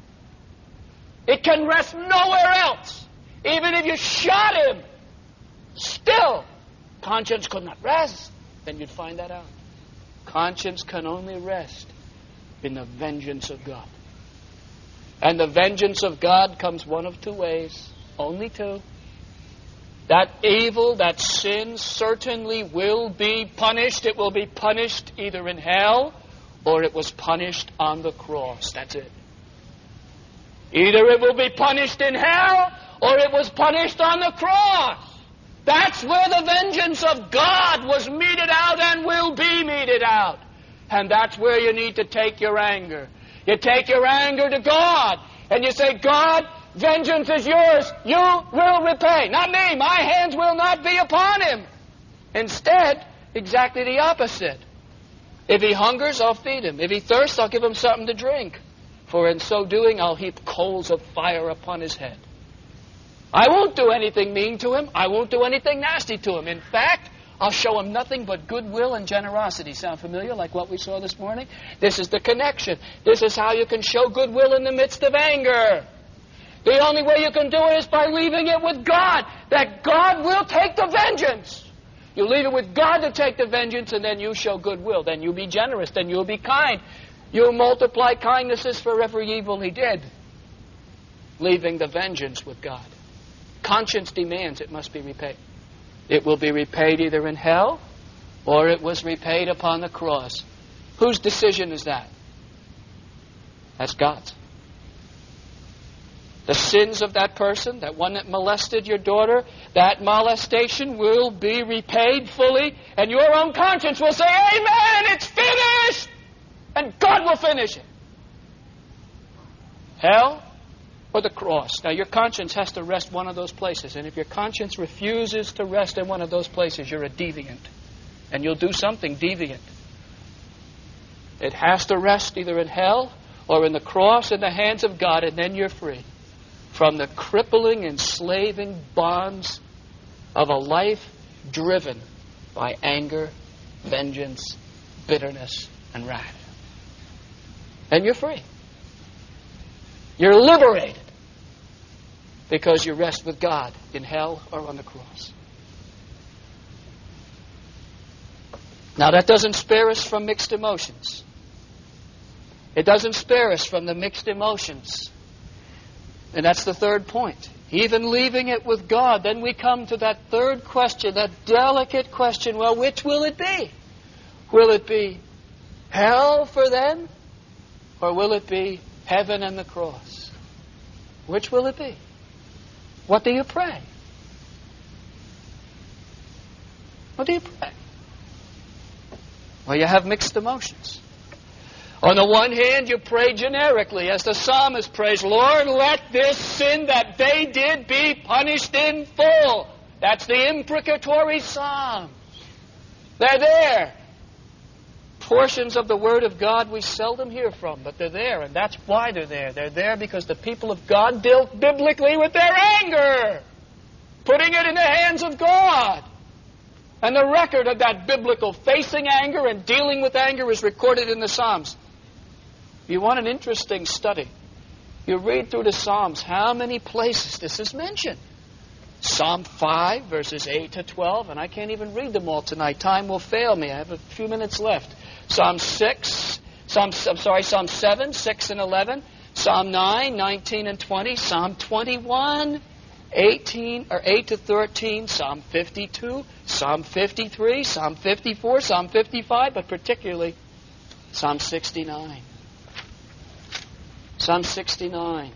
It can rest nowhere else. Even if you shot him, still, conscience could not rest. Then you'd find that out. Conscience can only rest in the vengeance of God. And the vengeance of God comes one of two ways. Only two. That evil, that sin, certainly will be punished. It will be punished either in hell or it was punished on the cross. That's it. Either it will be punished in hell or it was punished on the cross. That's where the vengeance of God was meted out and will be meted out. And that's where you need to take your anger. You take your anger to God and you say, God, vengeance is yours. You will repay. Not me. My hands will not be upon him. Instead, exactly the opposite. If he hungers, I'll feed him. If he thirsts, I'll give him something to drink. For in so doing, I'll heap coals of fire upon his head. I won't do anything mean to him. I won't do anything nasty to him. In fact, I'll show him nothing but goodwill and generosity. Sound familiar, like what we saw this morning? This is the connection. This is how you can show goodwill in the midst of anger. The only way you can do it is by leaving it with God, that God will take the vengeance. You leave it with God to take the vengeance, and then you show goodwill. Then you'll be generous. Then you'll be kind. You'll multiply kindnesses for every evil he did. Leaving the vengeance with God. Conscience demands it must be repaid. It will be repaid either in hell or it was repaid upon the cross. Whose decision is that? That's God's. The sins of that person, that one that molested your daughter, that molestation will be repaid fully, and your own conscience will say, Amen, it's finished! And God will finish it. Hell or the cross. Now, your conscience has to rest one of those places, and if your conscience refuses to rest in one of those places, you're a deviant, and you'll do something deviant. It has to rest either in hell or in the cross in the hands of God, and then you're free from the crippling, enslaving bonds of a life driven by anger, vengeance, bitterness, and wrath. And you're free. You're liberated because you rest with God in hell or on the cross. Now, that doesn't spare us from mixed emotions. It doesn't spare us from the mixed emotions. And that's the third point. Even leaving it with God, then we come to that third question, that delicate question, well, which will it be? Will it be hell for them? Or will it be heaven and the cross? Which will it be? What do you pray? What do you pray? Well, you have mixed emotions. On the one hand, you pray generically, as the psalmist prays, Lord, let this sin that they did be punished in full. That's the imprecatory psalm. They're there. Portions of the Word of God we seldom hear from, but they're there, and that's why they're there. They're there because the people of God dealt biblically with their anger, putting it in the hands of God. And the record of that biblical facing anger and dealing with anger is recorded in the Psalms. If you want an interesting study, you read through the Psalms how many places this is mentioned. Psalm 5, verses 8 to 12, and I can't even read them all tonight. Time will fail me. I have a few minutes left. Psalm 7, 6 and 11. Psalm 9, 19 and 20, Psalm 21, 8 to 13, Psalm 52, Psalm 53, Psalm 54, Psalm 55, but particularly Psalm 69. Psalm 69.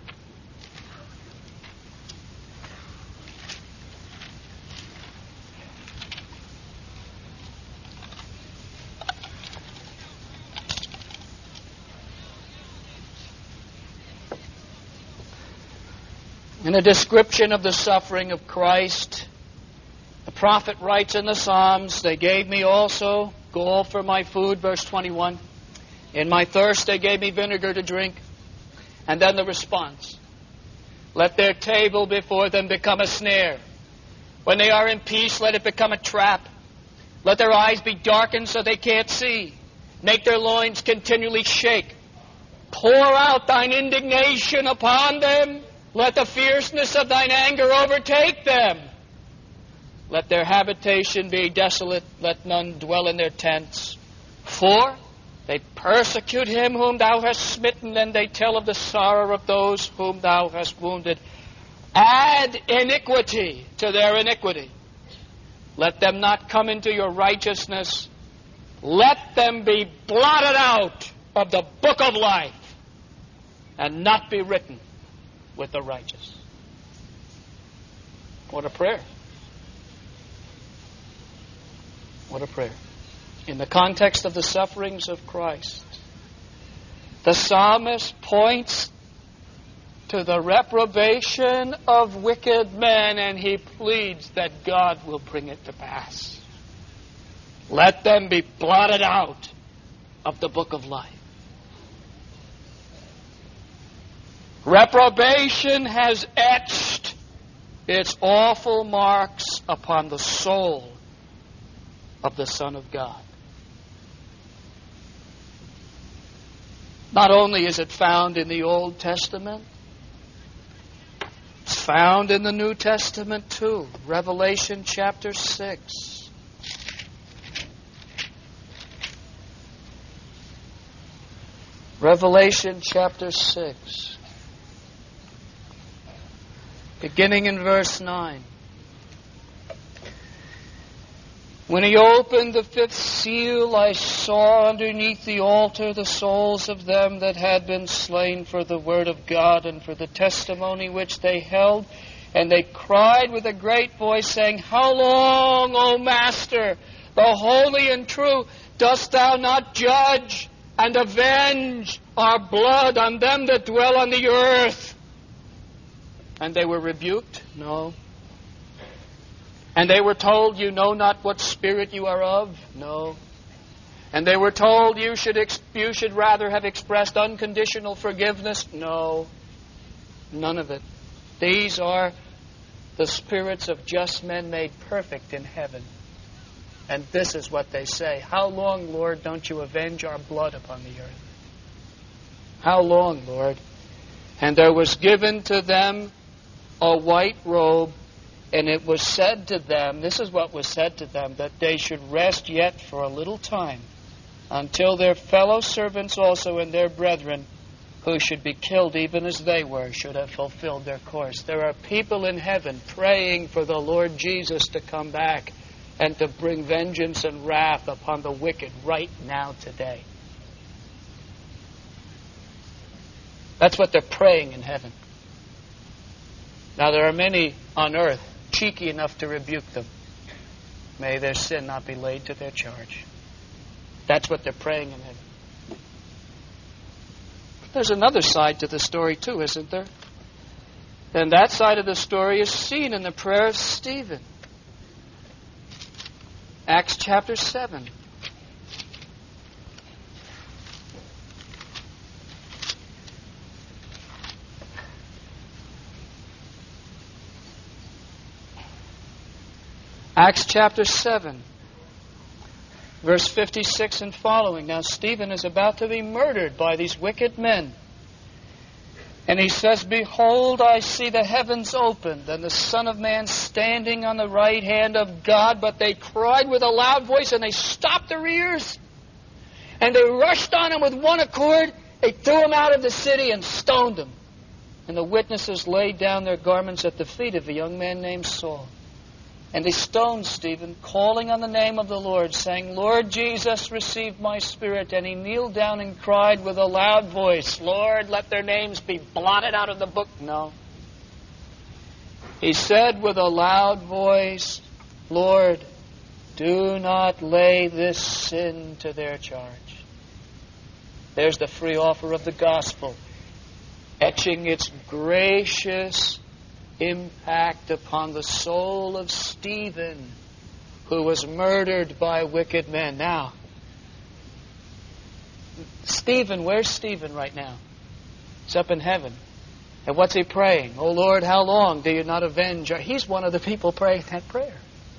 In a description of the suffering of Christ, the prophet writes in the Psalms, "They gave me also gall for my food," verse 21. "In my thirst they gave me vinegar to drink." And then the response, "Let their table before them become a snare. When they are in peace, let it become a trap. Let their eyes be darkened so they can't see. Make their loins continually shake. Pour out thine indignation upon them. Let the fierceness of thine anger overtake them. Let their habitation be desolate. Let none dwell in their tents. For they persecute him whom thou hast smitten, and they tell of the sorrow of those whom thou hast wounded. Add iniquity to their iniquity. Let them not come into your righteousness. Let them be blotted out of the book of life, and not be written with the righteous." What a prayer. What a prayer. In the context of the sufferings of Christ, the psalmist points to the reprobation of wicked men, and he pleads that God will bring it to pass. Let them be blotted out of the book of life. Reprobation has etched its awful marks upon the soul of the Son of God. Not only is it found in the Old Testament, it's found in the New Testament too. Revelation chapter 6. Revelation chapter 6. Beginning in verse 9. "When he opened the fifth seal, I saw underneath the altar the souls of them that had been slain for the word of God and for the testimony which they held. And they cried with a great voice, saying, How long, O Master, the holy and true, dost thou not judge and avenge our blood on them that dwell on the earth? And they were rebuked? No. And they were told, You know not what spirit you are of? No. And they were told, you should rather have expressed unconditional forgiveness? No. None of it. These are the spirits of just men made perfect in heaven. And this is what they say. How long, Lord, don't you avenge our blood upon the earth? How long, Lord? And there was given to them a white robe, and it was said to them, this is what was said to them, that they should rest yet for a little time, until their fellow servants also and their brethren, who should be killed even as they were, should have fulfilled their course. There are people in heaven praying for the Lord Jesus to come back and to bring vengeance and wrath upon the wicked right now today. That's what they're praying in heaven. Now there are many on earth cheeky enough to rebuke them. May their sin not be laid to their charge. That's what they're praying in heaven. But there's another side to the story too, isn't there? And that side of the story is seen in the prayer of Stephen. Acts chapter 7. Acts chapter 7, verse 56 and following. Now Stephen is about to be murdered by these wicked men. And he says, Behold, I see the heavens opened, and the Son of Man standing on the right hand of God. But they cried with a loud voice, and they stopped their ears. And they rushed on him with one accord, They threw him out of the city and stoned him. And the witnesses laid down their garments at the feet of a young man named Saul. And they stoned Stephen, calling on the name of the Lord, saying, Lord Jesus, receive my spirit. And he kneeled down and cried with a loud voice, Lord, let their names be blotted out of the book. No. He said with a loud voice, Lord, do not lay this sin to their charge. There's the free offer of the gospel, etching its gracious impact upon the soul of Stephen, who was murdered by wicked men. Now, Stephen, where's Stephen right now? He's up in heaven. And what's he praying? Oh Lord, how long do you not avenge? He's one of the people praying that prayer.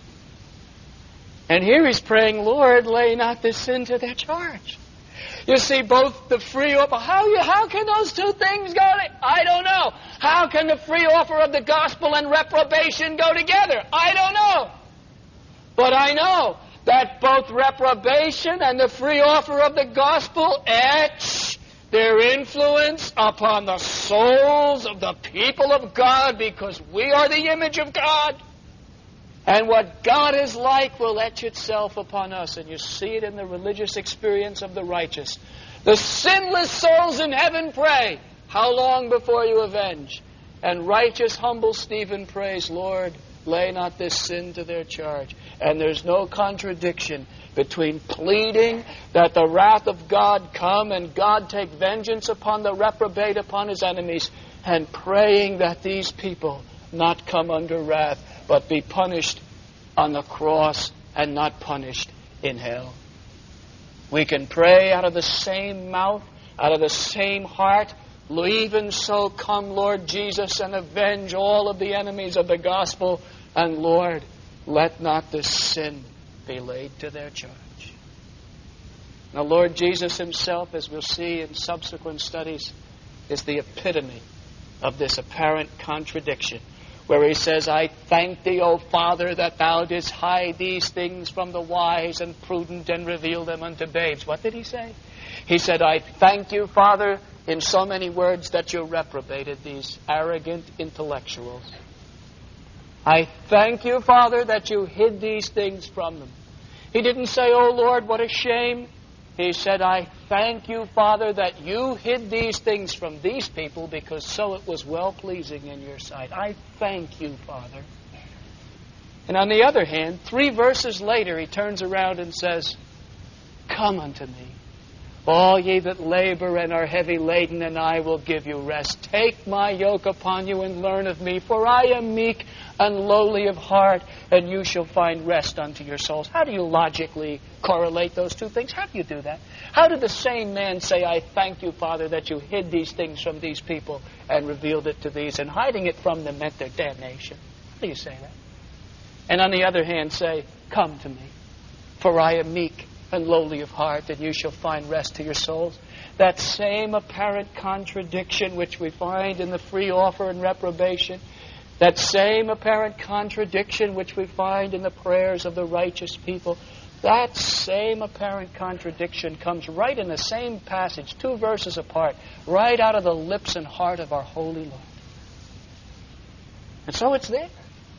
And here he's praying, Lord, lay not this sin to their charge. You see, both the free offer, how can those two things go together? I don't know. How can the free offer of the gospel and reprobation go together? I don't know. But I know that both reprobation and the free offer of the gospel etch their influence upon the souls of the people of God, because we are the image of God. And what God is like will etch itself upon us. And you see it in the religious experience of the righteous. The sinless souls in heaven pray, how long before you avenge? And righteous, humble Stephen prays, Lord, lay not this sin to their charge. And there's no contradiction between pleading that the wrath of God come and God take vengeance upon the reprobate, upon his enemies, and praying that these people not come under wrath, but be punished on the cross and not punished in hell. We can pray out of the same mouth, out of the same heart. Even so, come, Lord Jesus, and avenge all of the enemies of the gospel. And Lord, let not this sin be laid to their charge. Now, Lord Jesus himself, as we'll see in subsequent studies, is the epitome of this apparent contradiction, where he says, I thank thee, O Father, that thou didst hide these things from the wise and prudent and reveal them unto babes. What did he say? He said, I thank you, Father, in so many words, that you reprobated these arrogant intellectuals. I thank you, Father, that you hid these things from them. He didn't say, oh Lord, what a shame. He said, I thank you, Father, that you hid these things from these people, because so it was well-pleasing in your sight. I thank you, Father. And on the other hand, 3 verses later, he turns around and says, come unto me, all ye that labor and are heavy laden, and I will give you rest. Take my yoke upon you and learn of me, for I am meek and lowly of heart, and you shall find rest unto your souls. How do you logically correlate those two things? How do you do that? How did the same man say, I thank you, Father, that you hid these things from these people and revealed it to these, and hiding it from them meant their damnation? How do you say that? And on the other hand say, come to me, for I am meek and lowly of heart, and you shall find rest to your souls. That same apparent contradiction which we find in the free offer and reprobation, that same apparent contradiction which we find in the prayers of the righteous people, that same apparent contradiction comes right in the same passage, 2 verses apart, right out of the lips and heart of our holy Lord. And so it's there.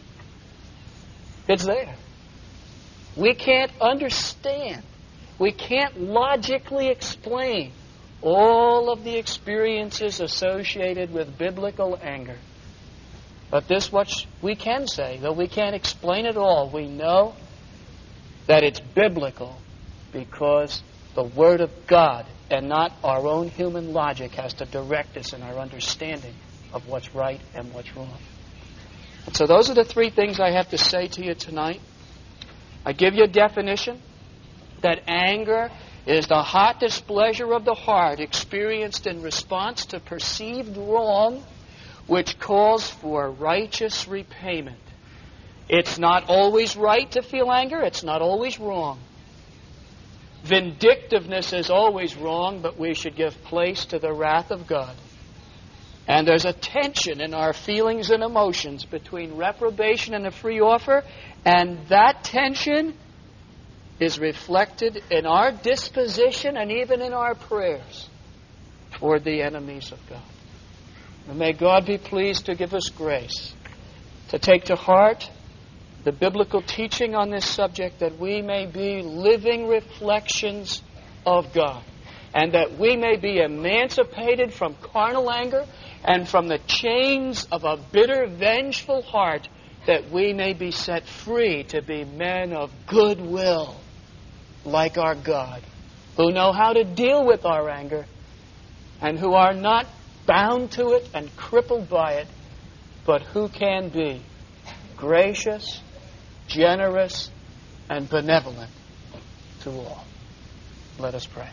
It's there. We can't understand. We can't logically explain all of the experiences associated with biblical anger. But this much we can say, though we can't explain it all, we know that it's biblical because the Word of God and not our own human logic has to direct us in our understanding of what's right and what's wrong. And so those are the 3 things I have to say to you tonight. I give you a definition that anger is the hot displeasure of the heart experienced in response to perceived wrong, which calls for righteous repayment. It's not always right to feel anger. It's not always wrong. Vindictiveness is always wrong, but we should give place to the wrath of God. And there's a tension in our feelings and emotions between reprobation and the free offer, and that tension is reflected in our disposition and even in our prayers. toward the enemies of God. And may God be pleased to give us grace to take to heart the biblical teaching on this subject, that we may be living reflections of God, and that we may be emancipated from carnal anger and from the chains of a bitter, vengeful heart, that we may be set free to be men of goodwill like our God, who know how to deal with our anger and who are not bound to it and crippled by it, but who can be gracious, generous, and benevolent to all. Let us pray.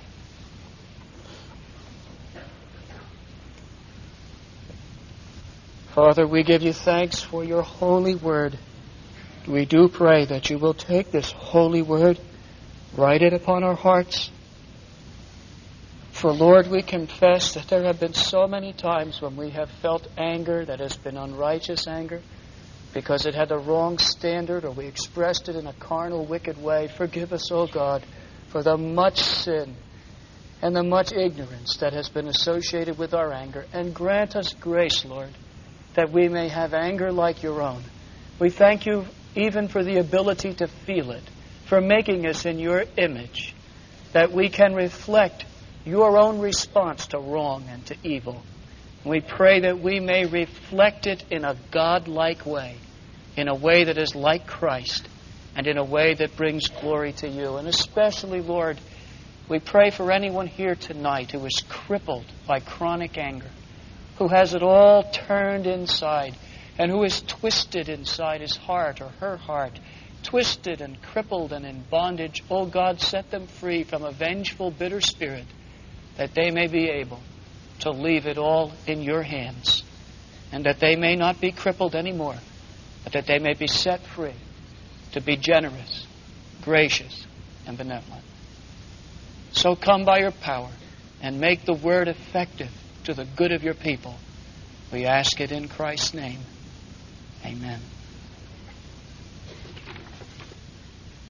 Father, we give you thanks for your holy word. We do pray that you will take this holy word, write it upon our hearts. For, Lord, we confess that there have been so many times when we have felt anger that has been unrighteous anger because it had the wrong standard, or we expressed it in a carnal, wicked way. Forgive us, O God, for the much sin and the much ignorance that has been associated with our anger. And grant us grace, Lord, that we may have anger like your own. We thank you even for the ability to feel it, for making us in your image, that we can reflect your own response to wrong and to evil. We pray that we may reflect it in a God-like way, in a way that is like Christ, and in a way that brings glory to you. And especially, Lord, we pray for anyone here tonight who is crippled by chronic anger, who has it all turned inside, and who is twisted inside his heart or her heart, twisted and crippled and in bondage. Oh God, set them free from a vengeful, bitter spirit, that they may be able to leave it all in your hands, and that they may not be crippled anymore, but that they may be set free to be generous, gracious, and benevolent. So come by your power and make the word effective to the good of your people. We ask it in Christ's name. Amen.